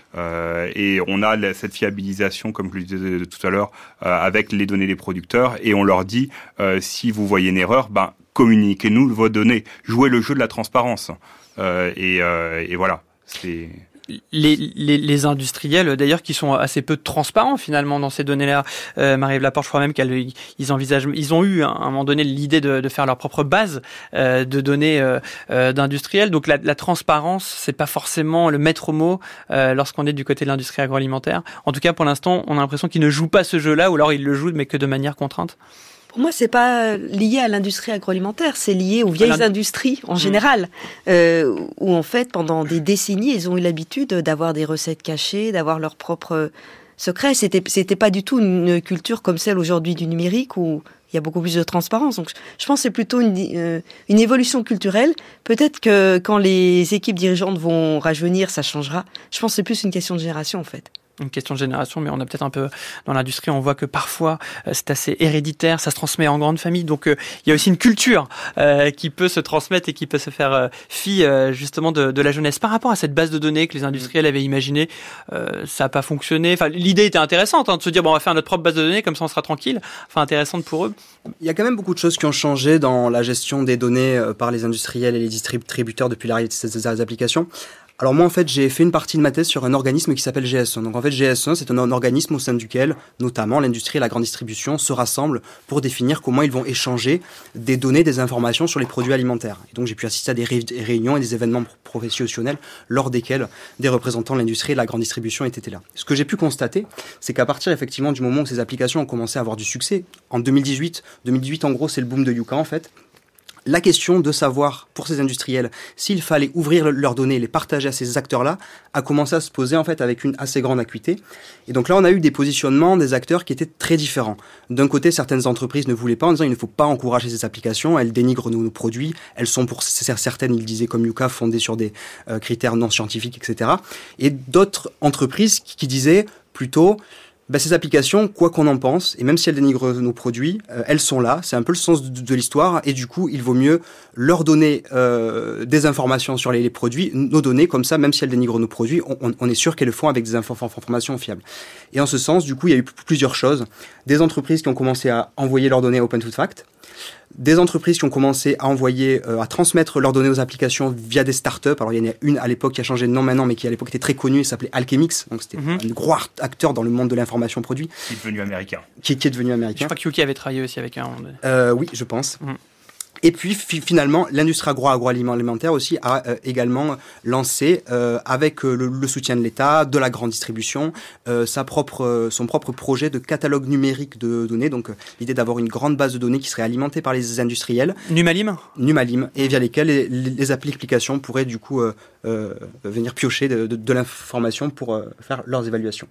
Speaker 12: euh, et on a la, cette fiabilisation, comme je le disais tout à l'heure, euh, avec les données des producteurs, et on leur dit euh, si vous voyez une erreur, ben communiquez-nous vos données, jouez le jeu de la transparence euh, et, euh, et voilà. C'est...
Speaker 1: Les, les, les industriels, d'ailleurs, qui sont assez peu transparents finalement dans ces données-là. Euh, Marie-Ève Laporte, je crois même qu'ils envisagent, ils ont eu à un moment donné l'idée de, de faire leur propre base euh, de données euh, euh, d'industriels. Donc la, la transparence, c'est pas forcément le maître mot euh, lorsqu'on est du côté de l'industrie agroalimentaire. En tout cas, pour l'instant, on a l'impression qu'ils ne jouent pas ce jeu-là, ou alors ils le jouent mais que de manière contrainte.
Speaker 11: Pour moi, c'est pas lié à l'industrie agroalimentaire, c'est lié aux vieilles industries en général, euh, où en fait, pendant des décennies, ils ont eu l'habitude d'avoir des recettes cachées, d'avoir leurs propres secrets. C'était, c'était pas du tout une culture comme celle aujourd'hui du numérique où il y a beaucoup plus de transparence. Donc, je pense que c'est plutôt une, euh, une évolution culturelle. Peut-être que quand les équipes dirigeantes vont rajeunir, ça changera. Je pense que c'est plus une question de génération, en fait.
Speaker 1: Une question de génération, mais on a peut-être un peu, dans l'industrie, on voit que parfois euh, c'est assez héréditaire, ça se transmet en grande famille, donc euh, il y a aussi une culture euh, qui peut se transmettre et qui peut se faire euh, fi euh, justement de, de la jeunesse. Par rapport à cette base de données que les industriels avaient imaginée, euh, ça n'a pas fonctionné. Enfin, l'idée était intéressante, hein, de se dire bon, on va faire notre propre base de données, comme ça on sera tranquille. Enfin, intéressante pour eux.
Speaker 10: Il y a quand même beaucoup de choses qui ont changé dans la gestion des données euh, par les industriels et les distributeurs depuis l'arrivée de ces, ces applications. Alors moi, en fait, j'ai fait une partie de ma thèse sur un organisme qui s'appelle G S un. Donc en fait, G S un, c'est un, un organisme au sein duquel, notamment, l'industrie et la grande distribution se rassemblent pour définir comment ils vont échanger des données, des informations sur les produits alimentaires. Et donc j'ai pu assister à des ré- réunions et des événements professionnels lors desquels des représentants de l'industrie et de la grande distribution étaient là. Ce que j'ai pu constater, c'est qu'à partir effectivement du moment où ces applications ont commencé à avoir du succès, en deux mille dix-huit, deux mille dix-huit en gros, c'est le boom de YouCan en fait. La question de savoir, pour ces industriels, s'il fallait ouvrir leurs données et les partager à ces acteurs-là, a commencé à se poser en fait avec une assez grande acuité. Et donc là, on a eu des positionnements des acteurs qui étaient très différents. D'un côté, certaines entreprises ne voulaient pas, en disant il ne faut pas encourager ces applications, elles dénigrent nos, nos produits, elles sont pour certaines, ils disaient comme YouCan, fondées sur des euh, critères non scientifiques, et cetera. Et d'autres entreprises qui, qui disaient plutôt... Ben, ces applications, quoi qu'on en pense, et même si elles dénigrent nos produits, euh, elles sont là, c'est un peu le sens de, de l'histoire, et du coup, il vaut mieux leur donner euh, des informations sur les, les produits, nos données, comme ça, même si elles dénigrent nos produits, on, on est sûr qu'elles le font avec des info- informations fiables. Et en ce sens, du coup, il y a eu p- plusieurs choses. Des entreprises qui ont commencé à envoyer leurs données à Open Food Fact, des entreprises qui ont commencé à envoyer, euh, à transmettre leurs données aux applications via des startups. Alors, il y en a une à l'époque qui a changé de nom maintenant, mais qui à l'époque était très connue, elle s'appelait Alchemix. Donc, c'était mm-hmm. un gros acteur dans le monde de l'information produit.
Speaker 12: Qui est devenu américain.
Speaker 10: Qui, qui est devenu américain.
Speaker 1: Je crois que Yuki avait travaillé aussi avec un.
Speaker 10: Euh, oui, je pense. Mm. Et puis fi- finalement, l'industrie agro agroalimentaire aussi a euh, également lancé, euh, avec euh, le, le soutien de l'État, de la grande distribution, euh, sa propre, euh, son propre projet de catalogue numérique de données. Donc euh, l'idée d'avoir une grande base de données qui serait alimentée par les industriels.
Speaker 1: Numalim.
Speaker 10: Numalim, et via lesquelles les, les, les applications pourraient du coup euh, euh, venir piocher de, de, de l'information pour euh, faire leurs évaluations.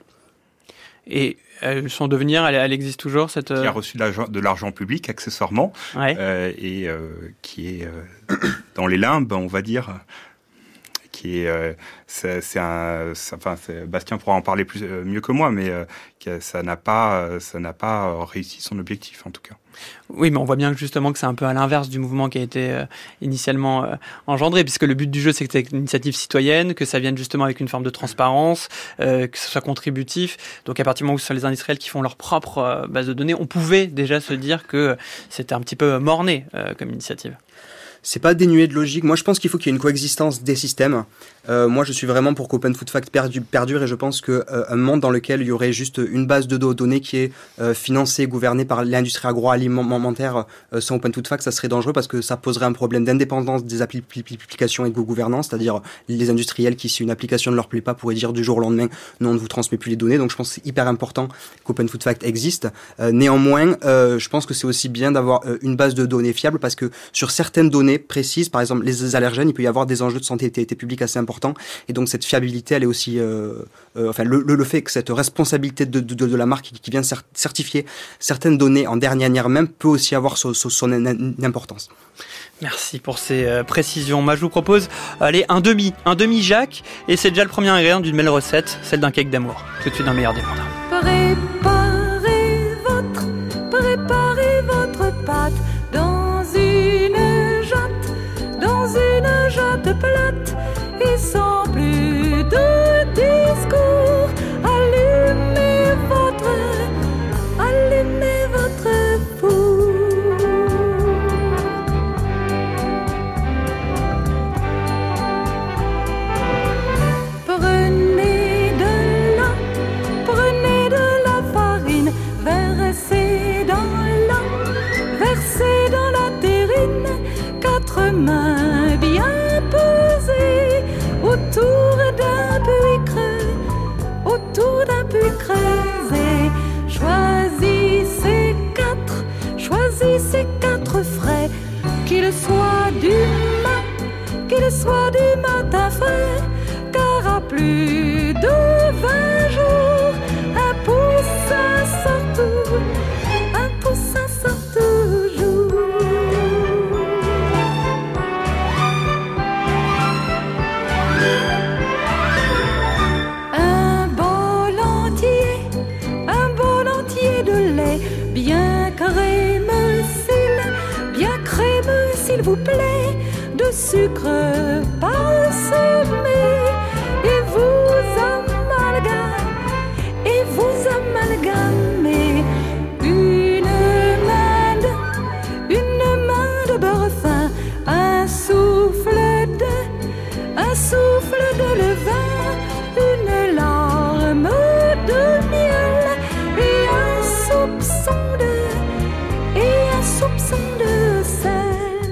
Speaker 1: Et euh, son devenir, elle, elle existe toujours cette.
Speaker 12: Qui a reçu de l'argent, de l'argent public accessoirement,
Speaker 1: ouais.
Speaker 12: euh, et euh, qui est euh, dans les limbes, on va dire. Qui est, euh, c'est, c'est un, c'est, enfin, c'est, Bastien pourra en parler plus euh, mieux que moi, mais euh, ça n'a pas, ça n'a pas réussi son objectif en tout cas.
Speaker 1: Oui, mais on voit bien que justement que c'est un peu à l'inverse du mouvement qui a été euh, initialement euh, engendré, puisque le but du jeu c'est que c'est une initiative citoyenne, que ça vienne justement avec une forme de transparence, euh, que ce soit contributif. Donc à partir du moment où ce sont les industriels qui font leur propre euh, base de données, on pouvait déjà se dire que c'était un petit peu morné euh, comme initiative.
Speaker 10: C'est pas dénué de logique. Moi, je pense qu'il faut qu'il y ait une coexistence des systèmes. Euh, moi, je suis vraiment pour qu'Open Food Fact perdure, et je pense qu'un euh, monde dans lequel il y aurait juste une base de données qui est euh, financée, gouvernée par l'industrie agroalimentaire euh, sans Open Food Fact, ça serait dangereux parce que ça poserait un problème d'indépendance des appli- applications et de gouvernance, c'est-à-dire les industriels qui, si une application ne leur plaît pas, pourraient dire du jour au lendemain non, on ne vous transmet plus les données. Donc, je pense que c'est hyper important qu'Open Food Fact existe. Euh, néanmoins, euh, je pense que c'est aussi bien d'avoir euh, une base de données fiable parce que sur certaines données données précises. Par exemple, les allergènes, il peut y avoir des enjeux de santé publique assez importants. Et donc, cette fiabilité, elle est aussi... Euh, euh, enfin, le, le, le fait que cette responsabilité de, de, de la marque qui, qui vient certifier certaines données en dernière même peut aussi avoir son, son, son importance.
Speaker 1: Merci pour ces euh, précisions. Moi, je vous propose, allez, un demi, un demi Jacques, et c'est déjà le premier ingrédient d'une belle recette, celle d'un cake d'amour. Tout de suite dans le meilleur des mondes.
Speaker 15: Préparez votre, préparez votre pâte dans une jatte, dans une jatte plate, et sans plus de discours, allumez votre, allumez votre four. Prenez de la, prenez de la farine, versez dans la, versez dans la terrine, quatre mains bien pesées autour d'un puits creux, autour d'un puits creusé. Choisissez quatre, choisissez quatre frais, qu'ils soient du mat, qu'ils soient du matin frais, car à plus de vingt jours, un poussin sort tout, un poussin sort toujours. Un bol entier, un bol entier de lait, bien crémeux s'il, bien crémeux s'il vous plaît, de sucre parsemé, et vous amalgamez, et vous amalgamez une main de, une main de beurre fin, un souffle de, un souffle de levain, une larme de miel, et un soupçon de, et un soupçon de sel.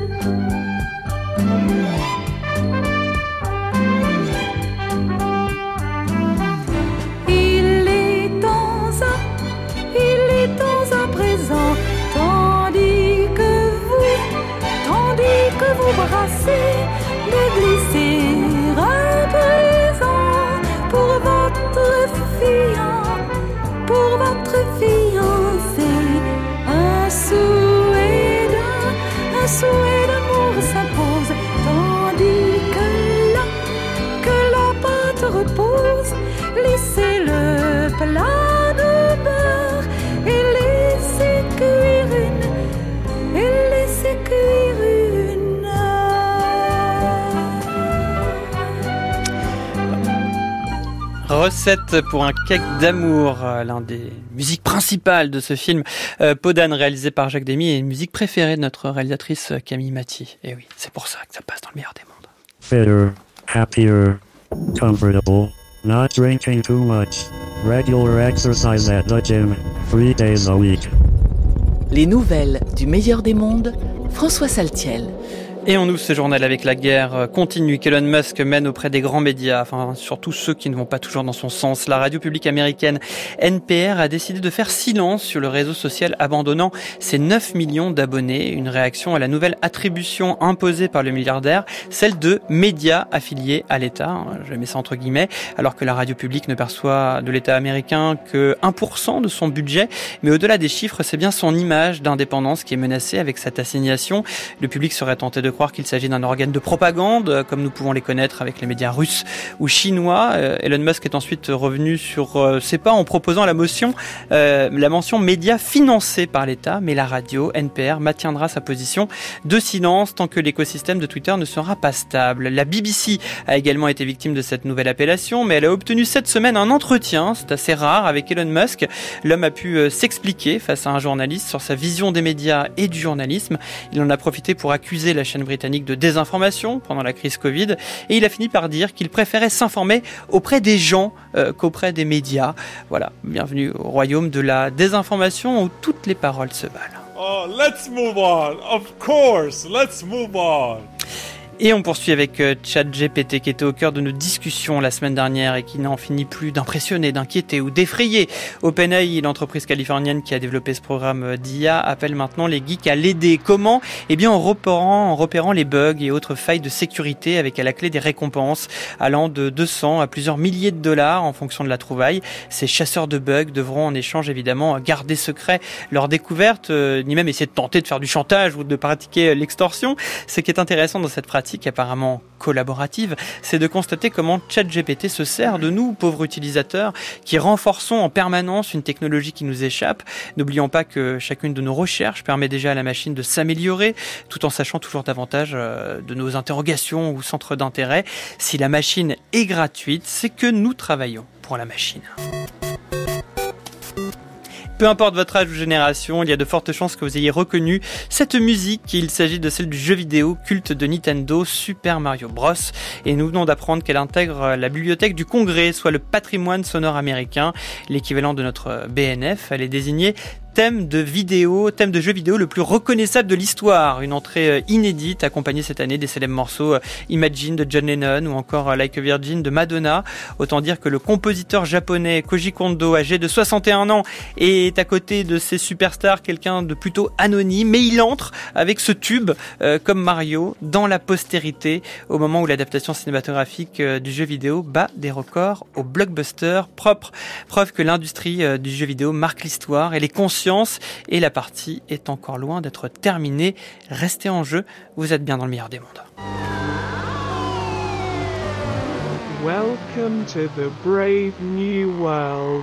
Speaker 15: Il est temps à, il est temps à présent, tandis que vous, tandis que vous brassez, de glisser un présent pour votre fiancé, pour votre fiancé, un souhait d'un, un souhait d'amour s'impose, tandis que là, que la pâte repose, laissez le plat de beurre et laissez cuire une, et laissez cuire une
Speaker 1: heure. Recette pour un cake d'amour, l'un des musiques principales de ce film, euh, Podane, réalisé par Jacques Demy, et une musique préférée de notre réalisatrice Camille Maty. Et oui, c'est pour ça que ça passe dans le meilleur des mondes.
Speaker 16: Fitter, happier, comfortable, not drinking too much, regular exercise at the gym, three days a week.
Speaker 17: Les nouvelles du meilleur des mondes, François Saltiel.
Speaker 1: Et on ouvre ce journal avec la guerre continue qu'Elon Musk mène auprès des grands médias, enfin surtout ceux qui ne vont pas toujours dans son sens. La radio publique américaine N P R a décidé de faire silence sur le réseau social, abandonnant ses neuf millions d'abonnés. Une réaction à la nouvelle attribution imposée par le milliardaire, celle de médias affiliés à l'État, je mets ça entre guillemets, alors que la radio publique ne perçoit de l'État américain que un pour cent de son budget. Mais au-delà des chiffres, c'est bien son image d'indépendance qui est menacée avec cette assignation. Le public serait tenté de croire qu'il s'agit d'un organe de propagande, comme nous pouvons les connaître avec les médias russes ou chinois. Euh, Elon Musk est ensuite revenu sur euh, ses pas en proposant la motion, euh, la mention médias financés par l'État, mais la radio N P R maintiendra sa position de silence tant que l'écosystème de Twitter ne sera pas stable. La B B C a également été victime de cette nouvelle appellation, mais elle a obtenu cette semaine un entretien, c'est assez rare, avec Elon Musk. L'homme a pu euh, s'expliquer face à un journaliste sur sa vision des médias et du journalisme. Il en a profité pour accuser la chaîne britannique de désinformation pendant la crise Covid, et il a fini par dire qu'il préférait s'informer auprès des gens euh, qu'auprès des médias. Voilà, bienvenue au royaume de la désinformation où toutes les paroles se valent.
Speaker 18: Oh, let's move on. Of course, let's move on.
Speaker 1: Et on poursuit avec ChatGPT qui était au cœur de nos discussions la semaine dernière et qui n'en finit plus d'impressionner, d'inquiéter ou d'effrayer. OpenAI, l'entreprise californienne qui a développé ce programme d'I A, appelle maintenant les geeks à l'aider. Comment ? Eh bien en repérant, en repérant les bugs et autres failles de sécurité avec à la clé des récompenses allant de deux cents à plusieurs milliers de dollars en fonction de la trouvaille. Ces chasseurs de bugs devront en échange évidemment garder secret leur découverte, euh, ni même essayer de tenter de faire du chantage ou de pratiquer l'extorsion. Ce qui est intéressant dans cette pratique apparemment collaborative, c'est de constater comment ChatGPT se sert de nous, pauvres utilisateurs, qui renforçons en permanence une technologie qui nous échappe. N'oublions pas que chacune de nos recherches permet déjà à la machine de s'améliorer, tout en sachant toujours davantage de nos interrogations ou centres d'intérêt. Si la machine est gratuite, c'est que nous travaillons pour la machine. Peu importe votre âge ou génération, il y a de fortes chances que vous ayez reconnu cette musique. Il s'agit de celle du jeu vidéo culte de Nintendo, Super Mario Bros. Et nous venons d'apprendre qu'elle intègre la bibliothèque du Congrès, soit le patrimoine sonore américain, l'équivalent de notre B N F. Elle est désignée thème de vidéo, thème de jeu vidéo le plus reconnaissable de l'histoire. Une entrée inédite accompagnée cette année des célèbres morceaux Imagine de John Lennon ou encore Like a Virgin de Madonna. Autant dire que le compositeur japonais Koji Kondo, âgé de soixante et un ans, est à côté de ses superstars quelqu'un de plutôt anonyme, mais il entre avec ce tube, euh, comme Mario, dans la postérité au moment où l'adaptation cinématographique euh, du jeu vidéo bat des records au blockbuster propre. Preuve que l'industrie euh, du jeu vidéo marque l'histoire et les consciences. Et la partie est encore loin d'être terminée. Restez en jeu, vous êtes bien dans le meilleur des mondes.
Speaker 18: Welcome to the brave new world.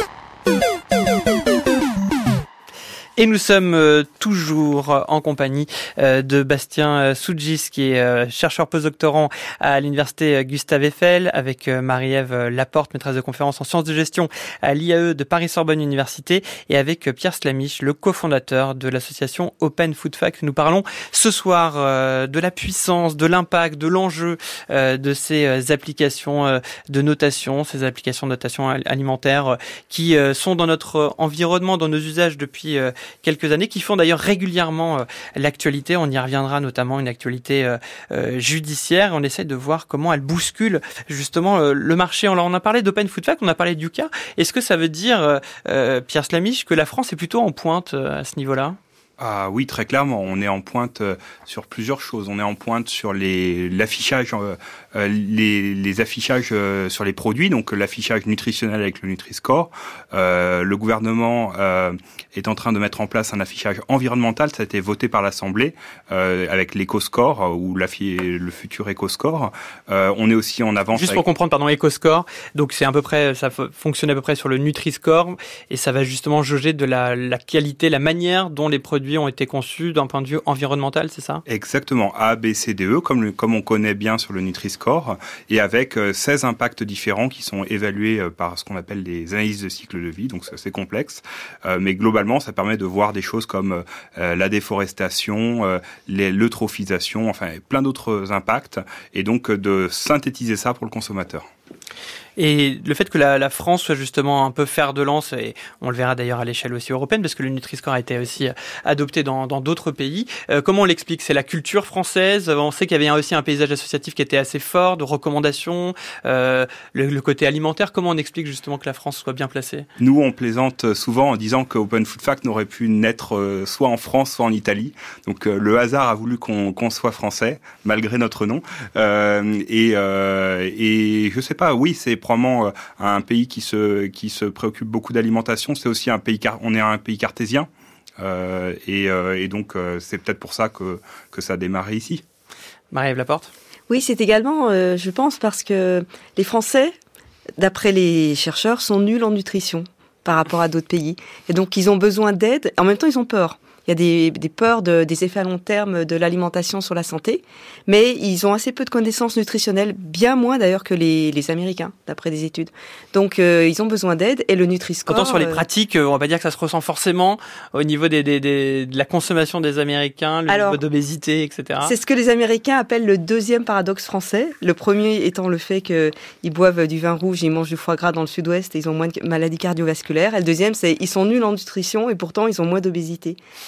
Speaker 1: Et nous sommes euh, toujours en compagnie euh, de Bastien Soudgis, qui est euh, chercheur postdoctorant à l'université Gustave Eiffel, avec euh, Marie-Ève Laporte, maîtresse de conférences en sciences de gestion à l'I A E de Paris-Sorbonne Université, et avec euh, Pierre Slamisch, le cofondateur de l'association Open Food Facts. Nous parlons ce soir euh, de la puissance, de l'impact, de l'enjeu euh, de ces euh, applications euh, de notation, ces applications de notation alimentaire euh, qui euh, sont dans notre environnement, dans nos usages depuis euh, quelques années, qui font d'ailleurs régulièrement euh, l'actualité. On y reviendra, notamment une actualité euh, euh, judiciaire. On essaie de voir comment elle bouscule justement euh, le marché. On en a parlé d'Open Food Facts, on a parlé d'U K. Est-ce que ça veut dire, euh, euh, Pierre Slamisch, que la France est plutôt en pointe euh, à ce niveau-là ?
Speaker 12: Ah oui, très clairement, on est en pointe euh, sur plusieurs choses. On est en pointe sur les l'affichage, euh, euh, les, les affichages euh, sur les produits, donc l'affichage nutritionnel avec le Nutri-Score. Euh, le gouvernement euh, est en train de mettre en place un affichage environnemental. Ça a été voté par l'Assemblée euh, avec l'EcoScore euh, ou le futur EcoScore. Euh, on est aussi en avance.
Speaker 1: Juste
Speaker 12: avec...
Speaker 1: pour comprendre, pardon, EcoScore. Donc c'est à peu près, ça fonctionne à peu près sur le Nutri-Score et ça va justement jauger de la, la qualité, la manière dont les produits ont été conçus d'un point de vue environnemental, c'est ça ?
Speaker 12: Exactement, A, B, C, D, E, comme, le, comme on connaît bien sur le Nutri-Score, et avec euh, seize impacts différents qui sont évalués euh, par ce qu'on appelle les analyses de cycle de vie, donc c'est assez complexe, euh, mais globalement ça permet de voir des choses comme euh, la déforestation, euh, les, l'eutrophisation, enfin plein d'autres impacts, et donc euh, de synthétiser ça pour le consommateur.
Speaker 1: Et le fait que la, la France soit justement un peu fer de lance, et on le verra d'ailleurs à l'échelle aussi européenne, parce que le Nutri-Score a été aussi adopté dans, dans d'autres pays. Euh, comment on l'explique ? C'est la culture française. On sait qu'il y avait aussi un paysage associatif qui était assez fort, de recommandations, euh, le, le côté alimentaire. Comment on explique justement que la France soit bien placée ?
Speaker 12: Nous, on plaisante souvent en disant que Open Food Facts n'aurait pu naître euh, soit en France, soit en Italie. Donc euh, le hasard a voulu qu'on, qu'on soit français, malgré notre nom. Euh, et, euh, et je sais pas, oui, c'est probablement un pays qui se qui se préoccupe beaucoup d'alimentation. C'est aussi un pays car on est un pays cartésien euh, et, euh, et donc euh, c'est peut-être pour ça que que ça a démarré ici.
Speaker 1: Marie-Ève Laporte.
Speaker 11: Oui, c'est également, euh, je pense, parce que les Français, d'après les chercheurs, sont nuls en nutrition par rapport à d'autres pays, et donc ils ont besoin d'aide. En même temps, ils ont peur. Il y a des, des peurs de, des effets à long terme de l'alimentation sur la santé, mais ils ont assez peu de connaissances nutritionnelles, bien moins d'ailleurs que les, les Américains, d'après des études. Donc euh, ils ont besoin d'aide, et le Nutri-Score...
Speaker 1: Autant sur les
Speaker 11: euh,
Speaker 1: pratiques, on va pas dire que ça se ressent forcément au niveau des, des, des, de la consommation des Américains, le
Speaker 11: Alors,
Speaker 1: niveau d'obésité, et cetera.
Speaker 11: C'est ce que les Américains appellent le deuxième paradoxe français. Le premier étant le fait qu'ils boivent du vin rouge, ils mangent du foie gras dans le sud-ouest et ils ont moins de maladies cardiovasculaires. Et le deuxième, c'est ils sont nuls en nutrition et pourtant ils ont moins d'obésité.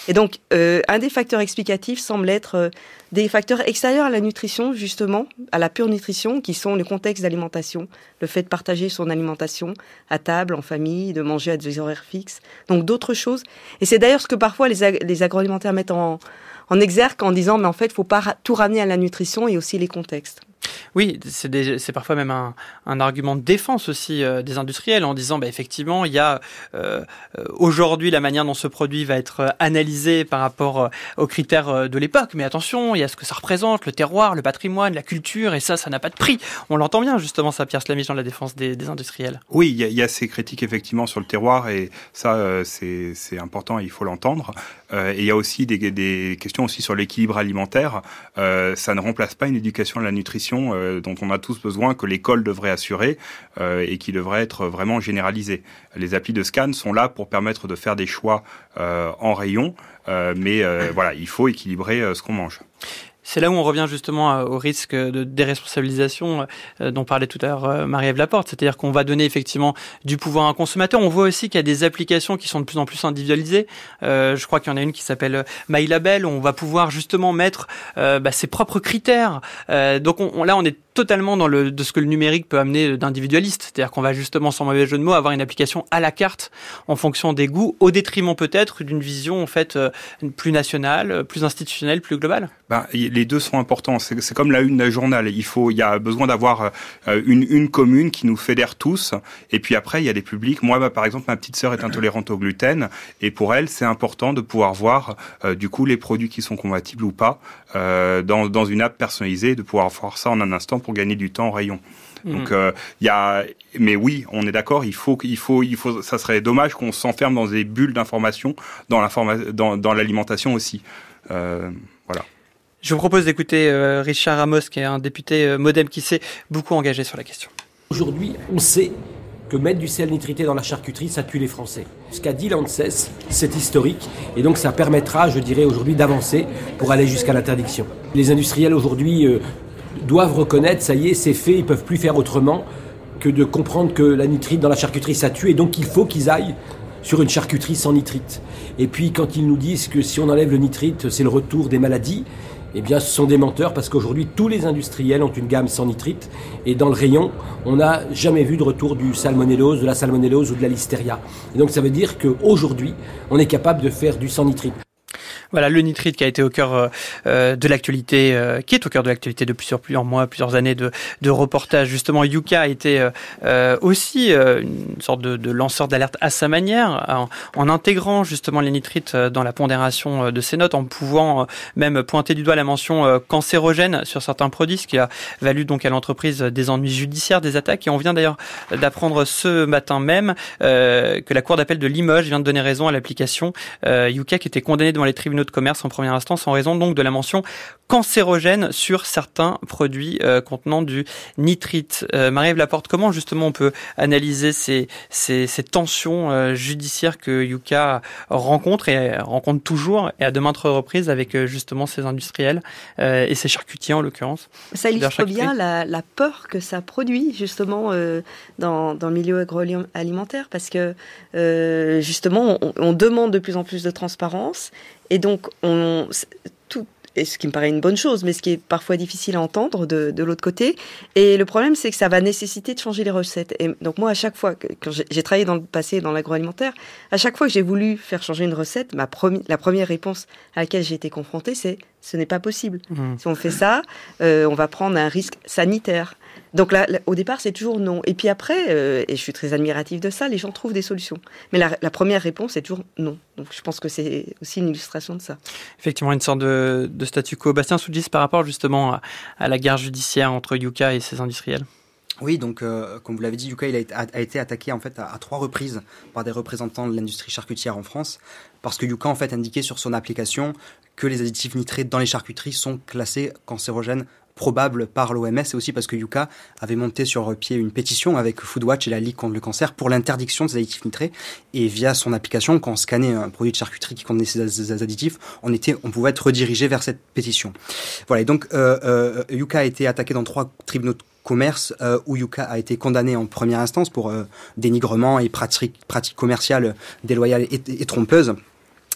Speaker 11: Et donc, euh, un des facteurs explicatifs semble être euh, des facteurs extérieurs à la nutrition, justement, à la pure nutrition, qui sont le contexte d'alimentation, le fait de partager son alimentation à table, en famille, de manger à des horaires fixes, donc d'autres choses. Et c'est d'ailleurs ce que parfois les, ag- les agroalimentaires mettent en, en exergue en disant, mais en fait, il ne faut pas ra- tout ramener à la nutrition et aussi les contextes.
Speaker 1: Oui, c'est, des, c'est parfois même un, un argument de défense aussi euh, des industriels en disant, bah, effectivement, il y a euh, aujourd'hui la manière dont ce produit va être analysé par rapport euh, aux critères euh, de l'époque. Mais attention, il y a ce que ça représente, le terroir, le patrimoine, la culture, et ça, ça n'a pas de prix. On l'entend bien justement, ça, Pierre Slamiche, dans la défense des, des industriels.
Speaker 12: Oui, il y, a, il y a ces critiques effectivement sur le terroir, et ça, euh, c'est, c'est important, et il faut l'entendre. Euh, et il y a aussi des, des questions aussi sur l'équilibre alimentaire. Euh, ça ne remplace pas une éducation à la nutrition euh, dont on a tous besoin, que l'école devrait assurer euh, et qui devrait être vraiment généralisée. Les applis de scan sont là pour permettre de faire des choix euh, en rayon, euh, mais euh, voilà, il faut équilibrer euh, ce qu'on mange.
Speaker 1: C'est là où on revient justement au risque de déresponsabilisation euh, dont parlait tout à l'heure euh, Marie-Ève Laporte. C'est-à-dire qu'on va donner effectivement du pouvoir à un consommateur. On voit aussi qu'il y a des applications qui sont de plus en plus individualisées. Euh, je crois qu'il y en a une qui s'appelle MyLabel, où on va pouvoir justement mettre euh, bah, ses propres critères. Euh, donc on, on, là, on est totalement dans le de ce que le numérique peut amener d'individualiste. C'est-à-dire qu'on va justement, sans mauvais jeu de mots, avoir une application à la carte en fonction des goûts, au détriment peut-être d'une vision en fait euh, plus nationale, plus institutionnelle, plus globale.
Speaker 12: Ben, les deux sont importants. C'est, c'est comme la une d'un journal. Il faut, il y a besoin d'avoir euh, une une commune qui nous fédère tous. Et puis après, il y a des publics. Moi, bah, par exemple, ma petite sœur est intolérante au gluten, et pour elle, c'est important de pouvoir voir euh, du coup les produits qui sont compatibles ou pas euh, dans dans une app personnalisée, de pouvoir voir ça en un instant pour gagner du temps en rayon. Donc il euh, y a, mais oui, on est d'accord. Il faut, il faut, il faut. Ça serait dommage qu'on s'enferme dans des bulles d'information dans l'informa, dans, dans l'alimentation aussi. Euh, voilà.
Speaker 1: Je vous propose d'écouter euh, Richard Ramos, qui est un député euh, MoDem qui s'est beaucoup engagé sur la question.
Speaker 19: Aujourd'hui, on sait que mettre du sel nitrité dans la charcuterie, ça tue les Français. Ce qu'a dit l'ANSES, c'est historique, et donc ça permettra, je dirais, aujourd'hui d'avancer pour aller jusqu'à l'interdiction. Les industriels aujourd'hui euh, doivent reconnaître, ça y est, c'est fait, ils peuvent plus faire autrement que de comprendre que la nitrite dans la charcuterie, ça tue, et donc il faut qu'ils aillent sur une charcuterie sans nitrite. Et puis quand ils nous disent que si on enlève le nitrite, c'est le retour des maladies, eh bien ce sont des menteurs, parce qu'aujourd'hui tous les industriels ont une gamme sans nitrite, et dans le rayon on n'a jamais vu de retour du salmonellose, de la salmonellose ou de la listeria. Et donc ça veut dire qu'aujourd'hui on est capable de faire du sans nitrite.
Speaker 1: Voilà, le nitrite qui a été au cœur euh, de l'actualité, euh, qui est au cœur de l'actualité depuis plusieurs, plusieurs mois, plusieurs années de, de reportages. Justement, Yuka a été euh, aussi euh, une sorte de, de lanceur d'alerte à sa manière, en, en intégrant justement les nitrites dans la pondération de ses notes, en pouvant même pointer du doigt la mention cancérogène sur certains produits, ce qui a valu donc à l'entreprise des ennuis judiciaires, des attaques. Et on vient d'ailleurs d'apprendre ce matin même euh, que la Cour d'appel de Limoges vient de donner raison à l'application euh, Yuka, qui était condamnée devant les tribunaux de commerce en première instance en raison donc de la mention cancérogène sur certains produits euh, contenant du nitrite. Euh, Marie-Ève Laporte, comment justement on peut analyser ces, ces, ces tensions euh, judiciaires que Yuka rencontre et rencontre toujours et à de maintes reprises avec euh, justement ces industriels euh, et ces charcutiers en l'occurrence?
Speaker 11: Ça illustre bien la, la peur que ça produit justement euh, dans, dans le milieu agroalimentaire, parce que euh, justement on, on demande de plus en plus de transparence. Et donc, on, tout, et ce qui me paraît une bonne chose, mais ce qui est parfois difficile à entendre de, de l'autre côté. Et le problème, c'est que ça va nécessiter de changer les recettes. Et donc moi, à chaque fois, que, quand j'ai, j'ai travaillé dans le passé dans l'agroalimentaire, à chaque fois que j'ai voulu faire changer une recette, ma premi- la première réponse à laquelle j'ai été confrontée, c'est « ce n'est pas possible mmh. ». Si on fait ça, euh, on va prendre un risque sanitaire. Donc là, là, au départ, c'est toujours non. Et puis après, euh, et je suis très admirative de ça, les gens trouvent des solutions. Mais la, la première réponse est toujours non. Donc je pense que c'est aussi une illustration de ça.
Speaker 1: Effectivement, une sorte de, de statu quo. Bastien Soudis, par rapport justement à, à la guerre judiciaire entre Yuka et ses industriels.
Speaker 10: Oui, donc euh, comme vous l'avez dit, Yuka il a, été, a, a été attaqué en fait à, à trois reprises par des représentants de l'industrie charcutière en France, parce que Yuka en fait indiquait sur son application que les additifs nitrés dans les charcuteries sont classés cancérogènes probable par l'O M S, et aussi parce que Yuka avait monté sur pied une pétition avec Foodwatch et la Ligue contre le cancer pour l'interdiction des additifs nitrés, et via son application, quand on scannait un produit de charcuterie qui contenait ces additifs, on, était, on pouvait être redirigé vers cette pétition. Voilà, et donc euh, euh, Yuka a été attaqué dans trois tribunaux de commerce euh, où Yuka a été condamné en première instance pour euh, dénigrement et pratiques pratiques commerciales déloyales et, et trompeuses.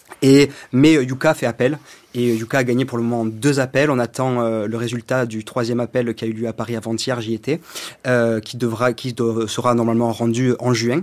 Speaker 10: Et, mais Yuka fait appel, et Yuka a gagné pour le moment deux appels. On attend euh, le résultat du troisième appel qui a eu lieu à Paris avant-hier, j'y étais, euh, qui, devra, qui de, sera normalement rendu en juin.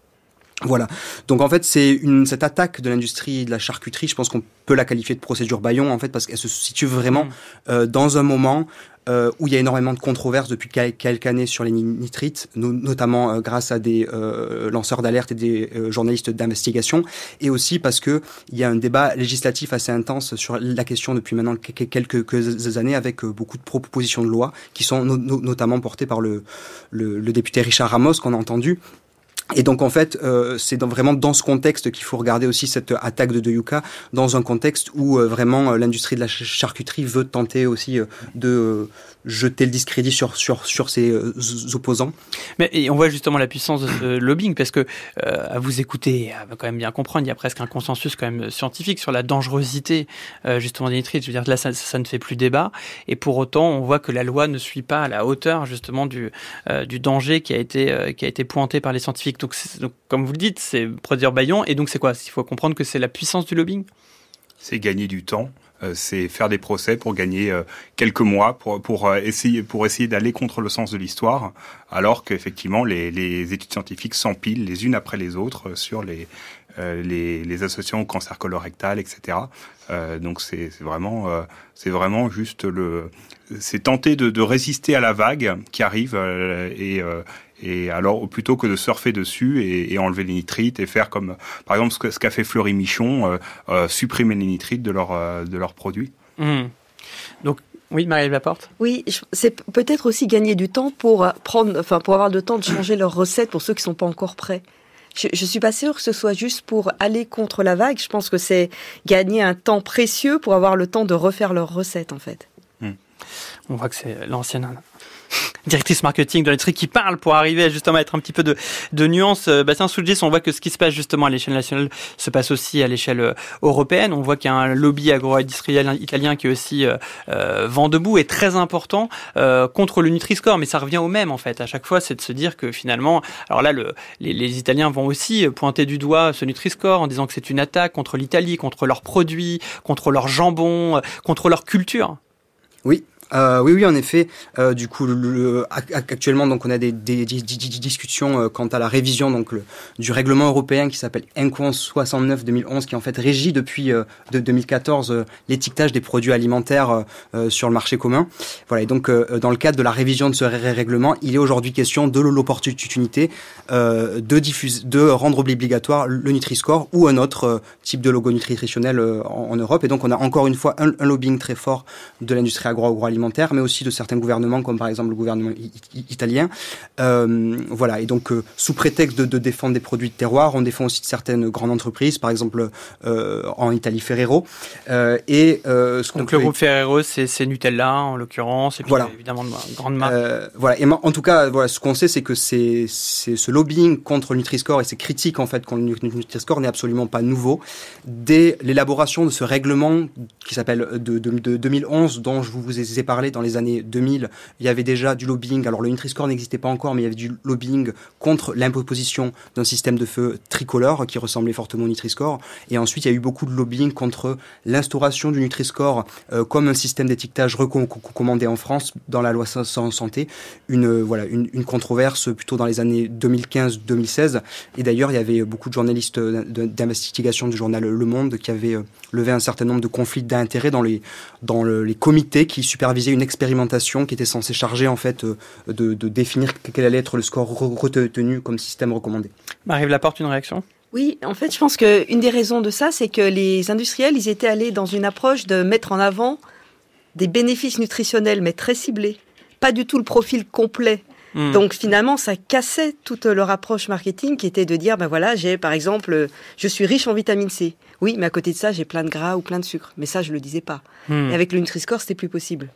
Speaker 10: Voilà. Donc en fait, c'est une cette attaque de l'industrie de la charcuterie, je pense qu'on peut la qualifier de procédure Bayon en fait parce qu'elle se situe vraiment euh, dans un moment euh, où il y a énormément de controverses depuis quelques années sur les nitrites, no- notamment euh, grâce à des euh, lanceurs d'alerte et des euh, journalistes d'investigation, et aussi parce que il y a un débat législatif assez intense sur la question depuis maintenant quelques, quelques années avec euh, beaucoup de propositions de loi qui sont no- no- notamment portées par le, le, le député Richard Ramos qu'on a entendu. Et donc en fait, euh, c'est dans, vraiment dans ce contexte qu'il faut regarder aussi cette attaque de, de Yuka, dans un contexte où euh, vraiment euh, l'industrie de la charcuterie veut tenter aussi euh, de euh, jeter le discrédit sur sur sur ses euh, opposants.
Speaker 1: Mais et on voit justement la puissance de ce lobbying parce que euh, à vous écouter, à quand même bien comprendre, il y a presque un consensus quand même scientifique sur la dangerosité euh, justement des nitrites. Je veux dire là, ça, ça ne fait plus débat. Et pour autant, on voit que la loi ne suit pas à la hauteur justement du euh, du danger qui a été euh, qui a été pointé par les scientifiques. Donc, donc, comme vous le dites, c'est procédure Bayon. Et donc, c'est quoi ? Il faut comprendre que c'est la puissance du lobbying ?
Speaker 12: C'est gagner du temps. Euh, c'est faire des procès pour gagner euh, quelques mois, pour, pour, euh, essayer, pour essayer d'aller contre le sens de l'histoire, alors qu'effectivement, les, les études scientifiques s'empilent les unes après les autres sur les, euh, les, les associations au cancer colorectal, et cetera. Euh, donc, c'est, c'est, vraiment, euh, c'est vraiment juste le... C'est tenter de, de résister à la vague qui arrive euh, et... Euh, Et alors, plutôt que de surfer dessus et, et enlever les nitrites et faire comme, par exemple, ce, que, ce qu'a fait Fleury Michon, euh, euh, supprimer les nitrites de leurs euh, de leurs produits.
Speaker 1: Mmh. Donc, oui, Marie-Ève Laporte.
Speaker 11: Oui, c'est peut-être aussi gagner du temps pour prendre, enfin, pour avoir le temps de changer leurs recettes pour ceux qui sont pas encore prêts. Je, je suis pas sûre que ce soit juste pour aller contre la vague. Je pense que c'est gagner un temps précieux pour avoir le temps de refaire leurs recettes, en fait.
Speaker 1: Mmh. On voit que c'est l'ancienne directrice marketing de l'industrie qui parle pour arriver justement à être un petit peu de, de nuance. Bastien Soulgis, on voit que ce qui se passe justement à l'échelle nationale se passe aussi à l'échelle européenne. On voit qu'il y a un lobby agro-industriel italien qui est aussi euh, euh, vent debout et très important euh, contre le Nutri-Score. Mais ça revient au même en fait. À chaque fois, c'est de se dire que finalement, alors là, le, les, les Italiens vont aussi pointer du doigt ce Nutri-Score en disant que c'est une attaque contre l'Italie, contre leurs produits, contre leur jambon, contre leur culture.
Speaker 10: Oui. Euh, oui, oui, en effet. Euh, du coup, le, le, actuellement, donc, on a des, des, des, des discussions euh, quant à la révision donc le, du règlement européen qui s'appelle E N C O soixante-neuf deux mille onze, qui en fait régit depuis euh, de deux mille quatorze euh, l'étiquetage des produits alimentaires euh, sur le marché commun. Voilà. Et donc, euh, dans le cadre de la révision de ce règlement, il est aujourd'hui question de l'opportunité euh, de diffuser, de rendre obligatoire le Nutri-Score ou un autre euh, type de logo nutritionnel euh, en, en Europe. Et donc, on a encore une fois un, un lobbying très fort de l'industrie agro-agroalimentaire, mais aussi de certains gouvernements, comme par exemple le gouvernement italien. Euh, voilà. Et donc, euh, sous prétexte de, de défendre des produits de terroir, on défend aussi de certaines grandes entreprises, par exemple euh, en Italie Ferrero. Euh, et euh, ce qu'on
Speaker 1: donc
Speaker 10: peut...
Speaker 1: le groupe Ferrero, c'est, c'est Nutella en l'occurrence, et puis
Speaker 10: voilà.
Speaker 1: évidemment de grandes marques.
Speaker 10: Euh, voilà. Et en tout cas, voilà, ce qu'on sait, c'est que c'est, c'est ce lobbying contre le Nutri-Score et ces critiques en fait contre le Nutri-Score n'est absolument pas nouveau. Dès l'élaboration de ce règlement qui s'appelle de, de, de deux mille onze, dont je vous ai parlé dans les années deux mille, il y avait déjà du lobbying. Alors le Nutri-Score n'existait pas encore, mais il y avait du lobbying contre l'imposition d'un système de feu tricolore qui ressemblait fortement au Nutri-Score. Et ensuite, il y a eu beaucoup de lobbying contre l'instauration du Nutri-Score euh, comme un système d'étiquetage recommandé en France dans la loi santé. Une euh, voilà une, une controverse plutôt dans les années deux mille quinze deux mille seize. Et d'ailleurs, il y avait beaucoup de journalistes d'investigation du journal Le Monde qui avaient euh, levé un certain nombre de conflits d'intérêts dans les dans le, les comités qui supervisaient une expérimentation qui était censée charger en fait euh, de, de définir quel allait être le score retenu comme système recommandé.
Speaker 1: Marie-Ève Laporte, une réaction ?
Speaker 11: Oui, en fait, je pense qu'une des raisons de ça, c'est que les industriels, ils étaient allés dans une approche de mettre en avant des bénéfices nutritionnels, mais très ciblés. Pas du tout le profil complet. Mmh. Donc finalement, ça cassait toute leur approche marketing qui était de dire, ben voilà, j'ai par exemple, je suis riche en vitamine C. Oui, mais à côté de ça, j'ai plein de gras ou plein de sucre. Mais ça, je le disais pas. Mmh. Et avec le Nutri-Score, c'était plus possible.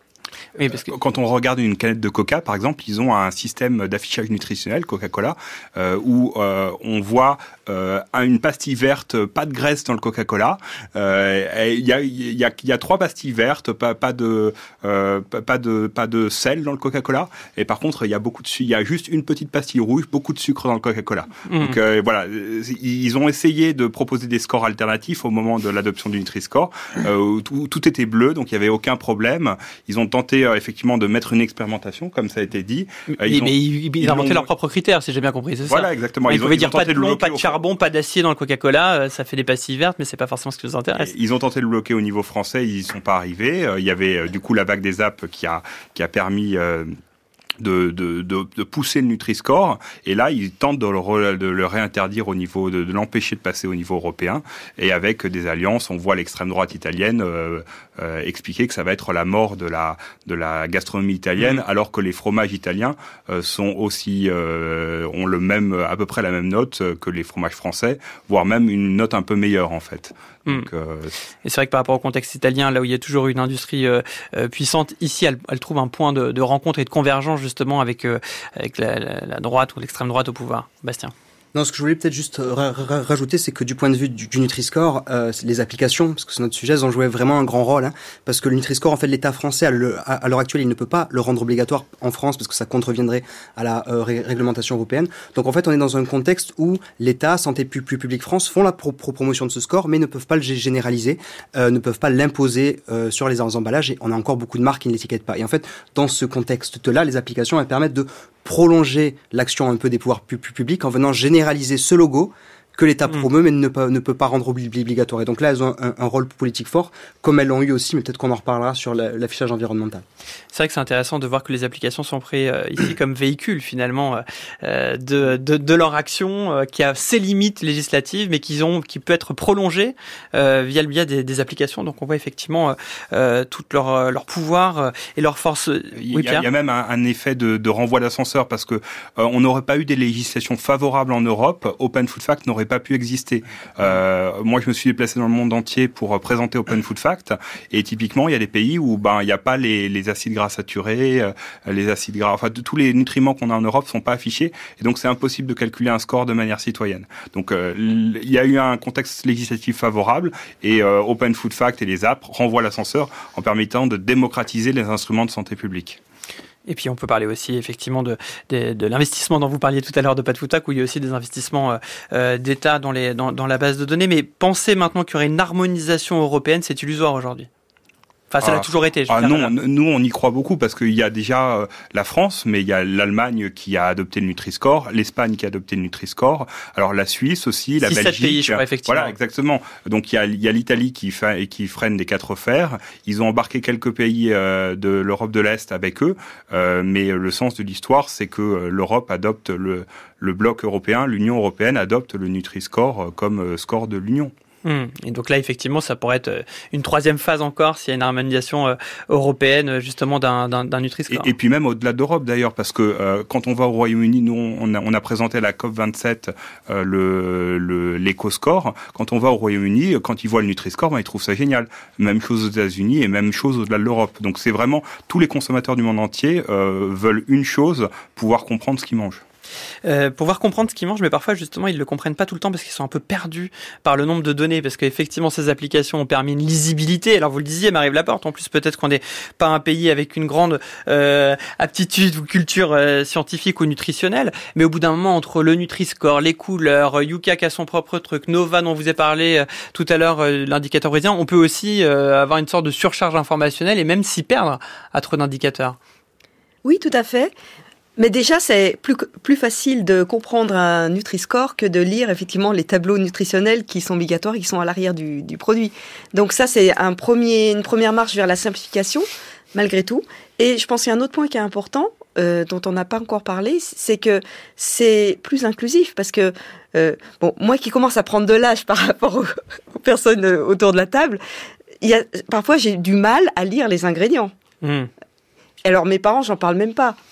Speaker 12: Oui, parce que quand on regarde une canette de Coca, par exemple, ils ont un système d'affichage nutritionnel, Coca-Cola, euh, où euh, on voit euh, une pastille verte, pas de graisse dans le Coca-Cola. Il euh, y, a, y, a, y a trois pastilles vertes, pas, pas, de, euh, pas, de, pas de sel dans le Coca-Cola. Et par contre, il y a beaucoup de, il y a juste une petite pastille rouge, beaucoup de sucre dans le Coca-Cola. Mmh. Donc euh, voilà, ils ont essayé de proposer des scores alternatifs au moment de l'adoption du Nutri-Score, euh, où tout, tout était bleu, donc il y avait aucun problème. Ils ont tenté euh, effectivement de mettre une expérimentation, comme ça a été dit.
Speaker 1: Euh, ils ont, mais ils, ils, ils inventaient leurs propres critères, si j'ai bien compris, c'est
Speaker 12: voilà,
Speaker 1: ça.
Speaker 12: Exactement.
Speaker 1: Ils, ils pouvaient
Speaker 12: ont,
Speaker 1: dire
Speaker 12: ils
Speaker 1: pas de plomb, pas de charbon, pas d'acier dans le Coca-Cola, ça fait des pastilles vertes, mais c'est pas forcément ce qui nous intéresse.
Speaker 12: Et ils ont tenté de le bloquer au niveau français, ils y sont pas arrivés. Euh, il y avait euh, du coup la vague des apps qui a qui a permis euh, De, de, de, de pousser le Nutri-Score, et là ils tentent de le, de le réinterdire au niveau de, de l'empêcher de passer au niveau européen, et avec des alliances, on voit l'extrême droite italienne euh, euh, expliquer que ça va être la mort de la de la gastronomie italienne, mmh. alors que les fromages italiens euh, sont aussi euh, ont le même à peu près la même note que les fromages français, voire même une note un peu meilleure en fait. Donc,
Speaker 1: mmh.
Speaker 12: euh,
Speaker 1: et c'est vrai que par rapport au contexte italien, là où il y a toujours une industrie euh, euh, puissante, ici elle, elle trouve un point de, de rencontre et de convergence justement avec, euh, avec la, la, la droite ou l'extrême droite au pouvoir. Bastien.
Speaker 10: Non, ce que je voulais peut-être juste ra- ra- rajouter, c'est que du point de vue du, du Nutri-Score, euh, les applications, parce que c'est notre sujet, elles ont joué vraiment un grand rôle, hein, parce que le Nutri-Score, en fait, l'État français, à, le, à, à l'heure actuelle, il ne peut pas le rendre obligatoire en France, parce que ça contreviendrait à la euh, ré- réglementation européenne. Donc, en fait, on est dans un contexte où l'État, Santé Publique France, font la pro- pro- promotion de ce score, mais ne peuvent pas le g- généraliser, euh, ne peuvent pas l'imposer euh, sur les emballages, et on a encore beaucoup de marques qui ne l'étiquettent pas. Et en fait, dans ce contexte-là, les applications, elles permettent de prolonger l'action un peu des pouvoirs pu- publics en venant généraliser ce logo que l'État promeut, mais ne peut, ne peut pas rendre obligatoire. Et donc là, elles ont un, un rôle politique fort, comme elles l'ont eu aussi, mais peut-être qu'on en reparlera sur la, l'affichage environnemental.
Speaker 1: C'est vrai que c'est intéressant de voir que les applications sont prises euh, ici comme véhicules, finalement, euh, de, de, de leur action, euh, qui a ses limites législatives, mais qui, ont, qui peut être prolongée euh, via le biais des, des applications. Donc on voit effectivement euh, tout leur, leur pouvoir euh, et leur force.
Speaker 12: Il oui, y, y a même un, un effet de, de renvoi d'ascenseur, parce que euh, on n'aurait pas eu des législations favorables en Europe, Open Food Fact n'aurait pas pu exister. Euh, moi, je me suis déplacé dans le monde entier pour présenter Open Food Fact, et typiquement, il y a des pays où ben il n'y a pas les, les acides gras saturés, euh, les acides gras, enfin tous les nutriments qu'on a en Europe sont pas affichés, et donc c'est impossible de calculer un score de manière citoyenne. Donc euh, il y a eu un contexte législatif favorable, et euh, Open Food Fact et les apps renvoient l'ascenseur en permettant de démocratiser les instruments de santé publique.
Speaker 1: Et puis on peut parler aussi effectivement de, de, de l'investissement dont vous parliez tout à l'heure de Pat Foutak, où il y a aussi des investissements euh, d'État dans, les, dans, dans la base de données. Mais penser maintenant qu'il y aurait une harmonisation européenne, c'est illusoire aujourd'hui. Enfin, ça ah, l'a toujours été. Je
Speaker 12: ah non, nous on y croit beaucoup, parce qu'il y a déjà euh, la France, mais il y a l'Allemagne qui a adopté le Nutri-Score, l'Espagne qui a adopté le Nutri-Score, alors la Suisse aussi, la Belgique.
Speaker 1: Pays, je crois, effectivement.
Speaker 12: Voilà, exactement. Donc il y a, il y a l'Italie qui, fait, qui freine des quatre fers. Ils ont embarqué quelques pays euh, de l'Europe de l'Est avec eux, euh, mais le sens de l'histoire, c'est que euh, l'Europe adopte le, le bloc européen, l'Union européenne adopte le Nutri-Score euh, comme euh, score de l'Union.
Speaker 1: Mmh. Et donc là, effectivement, ça pourrait être une troisième phase encore s'il y a une harmonisation euh, européenne, justement, d'un, d'un, d'un Nutri-Score.
Speaker 12: Et, et puis même au-delà d'Europe, d'ailleurs, parce que euh, quand on va au Royaume-Uni, nous, on a, on a présenté à la COP vingt-sept euh, le, le, l'éco-score. Quand on va au Royaume-Uni, quand ils voient le Nutri-Score, ben, ils trouvent ça génial. Même chose aux États-Unis et même chose au-delà de l'Europe. Donc c'est vraiment, tous les consommateurs du monde entier euh, veulent une chose, pouvoir comprendre ce qu'ils mangent.
Speaker 1: Euh, pouvoir comprendre ce qu'ils mangent, mais parfois justement ils le comprennent pas tout le temps parce qu'ils sont un peu perdus par le nombre de données, parce qu'effectivement ces applications ont permis une lisibilité. Alors vous le disiez, Marie Laporte, en plus peut-être qu'on n'est pas un pays avec une grande euh, aptitude ou culture euh, scientifique ou nutritionnelle, mais au bout d'un moment, entre le Nutri-Score, les couleurs, euh, Yuka qui a son propre truc, Nova dont vous avez parlé euh, tout à l'heure, euh, l'indicateur brésilien, on peut aussi euh, avoir une sorte de surcharge informationnelle et même s'y perdre à trop d'indicateurs.
Speaker 11: Oui, tout à fait. Mais déjà, c'est plus, plus facile de comprendre un Nutri-Score que de lire effectivement les tableaux nutritionnels qui sont obligatoires et qui sont à l'arrière du, du produit. Donc ça, c'est un premier, une première marche vers la simplification, malgré tout. Et je pense qu'il y a un autre point qui est important, euh, dont on n'a pas encore parlé, c'est que c'est plus inclusif, parce que, euh, bon, moi qui commence à prendre de l'âge par rapport aux, aux personnes autour de la table, il y a, parfois j'ai du mal à lire les ingrédients. Mmh. Alors mes parents, j'en parle même pas.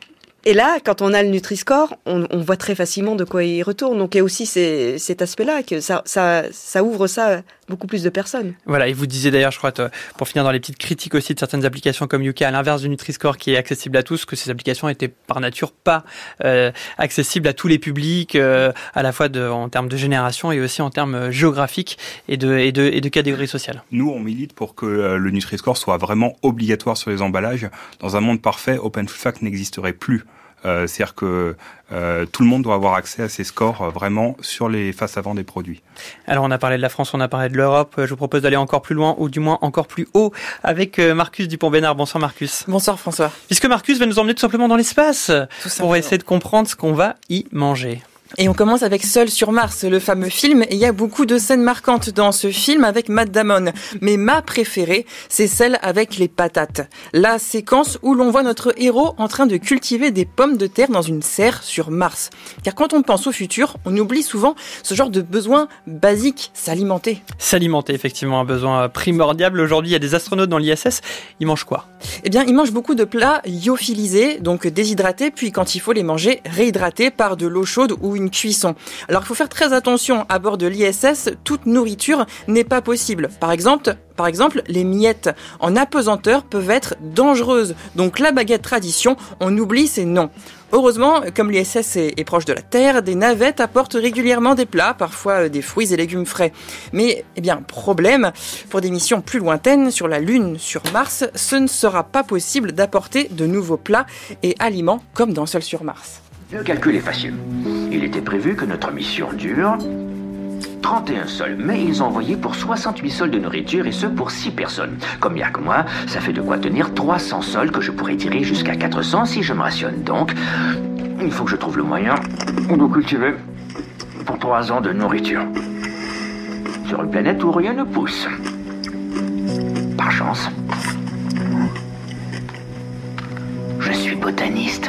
Speaker 11: Et là, quand on a le Nutri-Score, on, on voit très facilement de quoi il retourne. Donc il y a aussi ces, cet aspect-là, que ça, ça, ça ouvre ça beaucoup plus de personnes.
Speaker 1: Voilà, et vous disiez d'ailleurs, je crois, pour finir dans les petites critiques aussi de certaines applications comme Yuka, à l'inverse du Nutri-Score qui est accessible à tous, que ces applications étaient par nature pas euh, accessibles à tous les publics, euh, à la fois de, en termes de génération et aussi en termes géographiques et de, et de, et de catégories sociales.
Speaker 12: Nous, on milite pour que euh, le Nutri-Score soit vraiment obligatoire sur les emballages. Dans un monde parfait, Open Food Facts n'existerait plus. Euh, c'est-à-dire que euh, tout le monde doit avoir accès à ces scores euh, vraiment sur les faces avant des produits.
Speaker 1: Alors on a parlé de la France, on a parlé de l'Europe. Je vous propose d'aller encore plus loin, ou du moins encore plus haut, avec Marcus Dupont-Bénard. Bonsoir Marcus.
Speaker 20: Bonsoir François.
Speaker 1: Puisque Marcus va nous emmener tout simplement dans l'espace pour essayer de comprendre ce qu'on va y manger.
Speaker 20: Et on commence avec Seul sur Mars, le fameux film. Et il y a beaucoup de scènes marquantes dans ce film avec Matt Damon. Mais ma préférée, c'est celle avec les patates. La séquence où l'on voit notre héros en train de cultiver des pommes de terre dans une serre sur Mars. Car quand on pense au futur, on oublie souvent ce genre de besoin basique, s'alimenter.
Speaker 1: S'alimenter, effectivement, un besoin primordial. Aujourd'hui, il y a des astronautes dans l'I S S. Ils mangent quoi ?
Speaker 20: Eh bien, ils mangent beaucoup de plats lyophilisés, donc déshydratés, puis quand il faut les manger, réhydratés par de l'eau chaude ou une cuisson. Alors il faut faire très attention, à bord de l'I S S, toute nourriture n'est pas possible. Par exemple, par exemple, les miettes en apesanteur peuvent être dangereuses. Donc la baguette tradition, on oublie ces noms. Heureusement, comme l'I S S est, est proche de la Terre, des navettes apportent régulièrement des plats, parfois des fruits et légumes frais. Mais, eh bien, problème, pour des missions plus lointaines, sur la Lune, sur Mars, ce ne sera pas possible d'apporter de nouveaux plats et aliments comme dans Seul sur Mars.
Speaker 21: Le calcul est facile. Il était prévu que notre mission dure trente et un sols, mais ils ont envoyé pour soixante-huit sols de nourriture et ce pour six personnes. Comme il n'y a que moi, ça fait de quoi tenir trois cents sols que je pourrais tirer jusqu'à quatre cents si je me rationne. Donc, il faut que je trouve le moyen de cultiver pour trois ans de nourriture. Sur une planète où rien ne pousse. Par chance, je suis botaniste.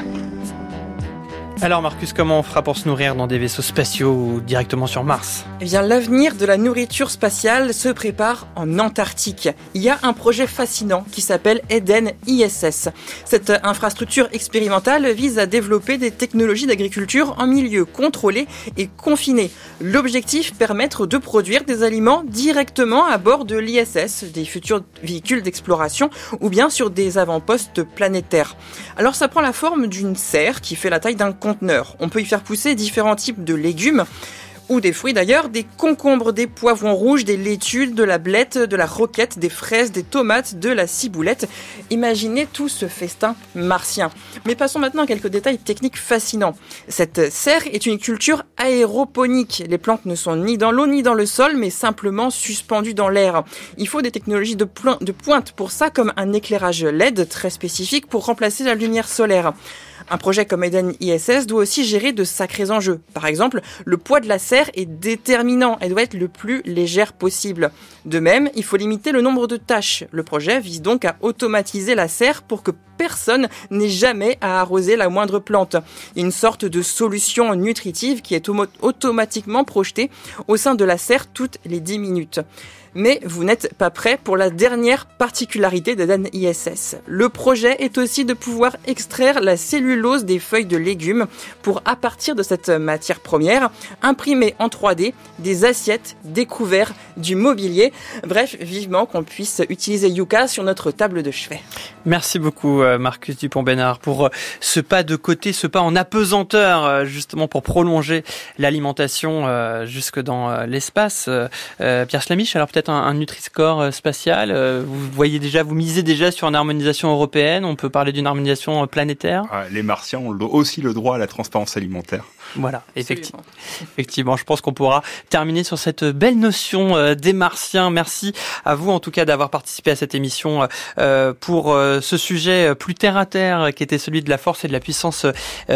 Speaker 1: Alors Marcus, comment on fera pour se nourrir dans des vaisseaux spatiaux ou directement sur Mars ?
Speaker 20: Eh bien, l'avenir de la nourriture spatiale se prépare en Antarctique. Il y a un projet fascinant qui s'appelle Eden I S S. Cette infrastructure expérimentale vise à développer des technologies d'agriculture en milieu contrôlé et confiné. L'objectif, permettre de produire des aliments directement à bord de l'I S S, des futurs véhicules d'exploration ou bien sur des avant-postes planétaires. Alors ça prend la forme d'une serre qui fait la taille d'un conteneur. On peut y faire pousser différents types de légumes ou des fruits d'ailleurs, des concombres, des poivrons rouges, des laitues, de la blette, de la roquette, des fraises, des tomates, de la ciboulette. Imaginez tout ce festin martien. Mais passons maintenant à quelques détails techniques fascinants. Cette serre est une culture aéroponique. Les plantes ne sont ni dans l'eau ni dans le sol, mais simplement suspendues dans l'air. Il faut des technologies de, plo- de pointe pour ça, comme un éclairage L E D très spécifique pour remplacer la lumière solaire. Un projet comme Eden I S S doit aussi gérer de sacrés enjeux. Par exemple, le poids de la serre est déterminant. Elle doit être le plus légère possible. De même, il faut limiter le nombre de tâches. Le projet vise donc à automatiser la serre pour que personne n'ait jamais à arroser la moindre plante. Une sorte de solution nutritive qui est automatiquement projetée au sein de la serre toutes les dix minutes. Mais vous n'êtes pas prêt pour la dernière particularité d'Eden I S S. Le projet est aussi de pouvoir extraire la cellulose des feuilles de légumes pour, à partir de cette matière première, imprimer en trois D des assiettes, des couverts, du mobilier. Bref, vivement qu'on puisse utiliser Yuka sur notre table de chevet.
Speaker 1: Merci beaucoup Marcus Dupont-Bénard pour ce pas de côté, ce pas en apesanteur, justement pour prolonger l'alimentation jusque dans l'espace. Pierre Schlamisch, alors peut-être un, un Nutri-Score spatial. Vous voyez déjà, vous misez déjà sur une harmonisation européenne. On peut parler d'une harmonisation planétaire.
Speaker 12: Les Martiens ont aussi le droit à la transparence alimentaire.
Speaker 1: Voilà, effectivement. effectivement. Je pense qu'on pourra terminer sur cette belle notion des Martiens. Merci à vous, en tout cas, d'avoir participé à cette émission pour ce sujet plus terre à terre, qui était celui de la force et de la puissance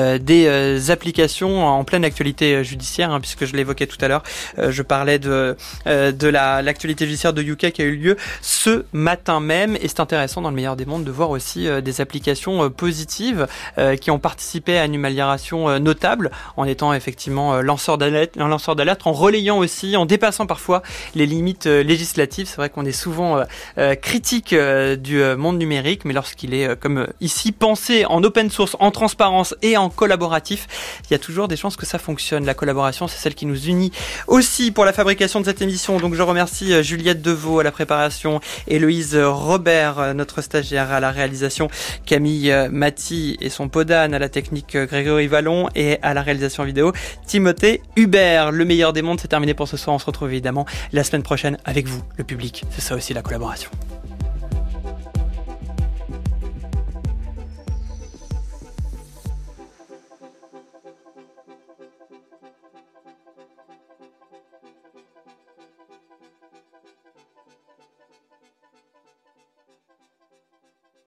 Speaker 1: des applications en pleine actualité judiciaire, hein, puisque je l'évoquais tout à l'heure. Je parlais de de la l'actualité judiciaire de Yuka qui a eu lieu ce matin même, et c'est intéressant dans le meilleur des mondes de voir aussi des applications positives qui ont participé à une amélioration notable en étant effectivement lanceur d'alerte, un lanceur d'alerte, en relayant aussi, en dépassant parfois les limites législatives. C'est vrai qu'on est souvent euh, critique euh, du monde numérique, mais lorsqu'il est, euh, comme ici, pensé en open source, en transparence et en collaboratif, il y a toujours des chances que ça fonctionne. La collaboration, c'est celle qui nous unit aussi pour la fabrication de cette émission. Donc je remercie Juliette Deveau à la préparation, Héloïse Robert, notre stagiaire à la réalisation, Camille Maty et son podane à la technique, Grégory Vallon, et à la réalisation vidéo, Timothée Hubert. Le meilleur des mondes, c'est terminé pour ce soir. On se retrouve évidemment la semaine prochaine avec vous, le public. C'est ça aussi la collaboration.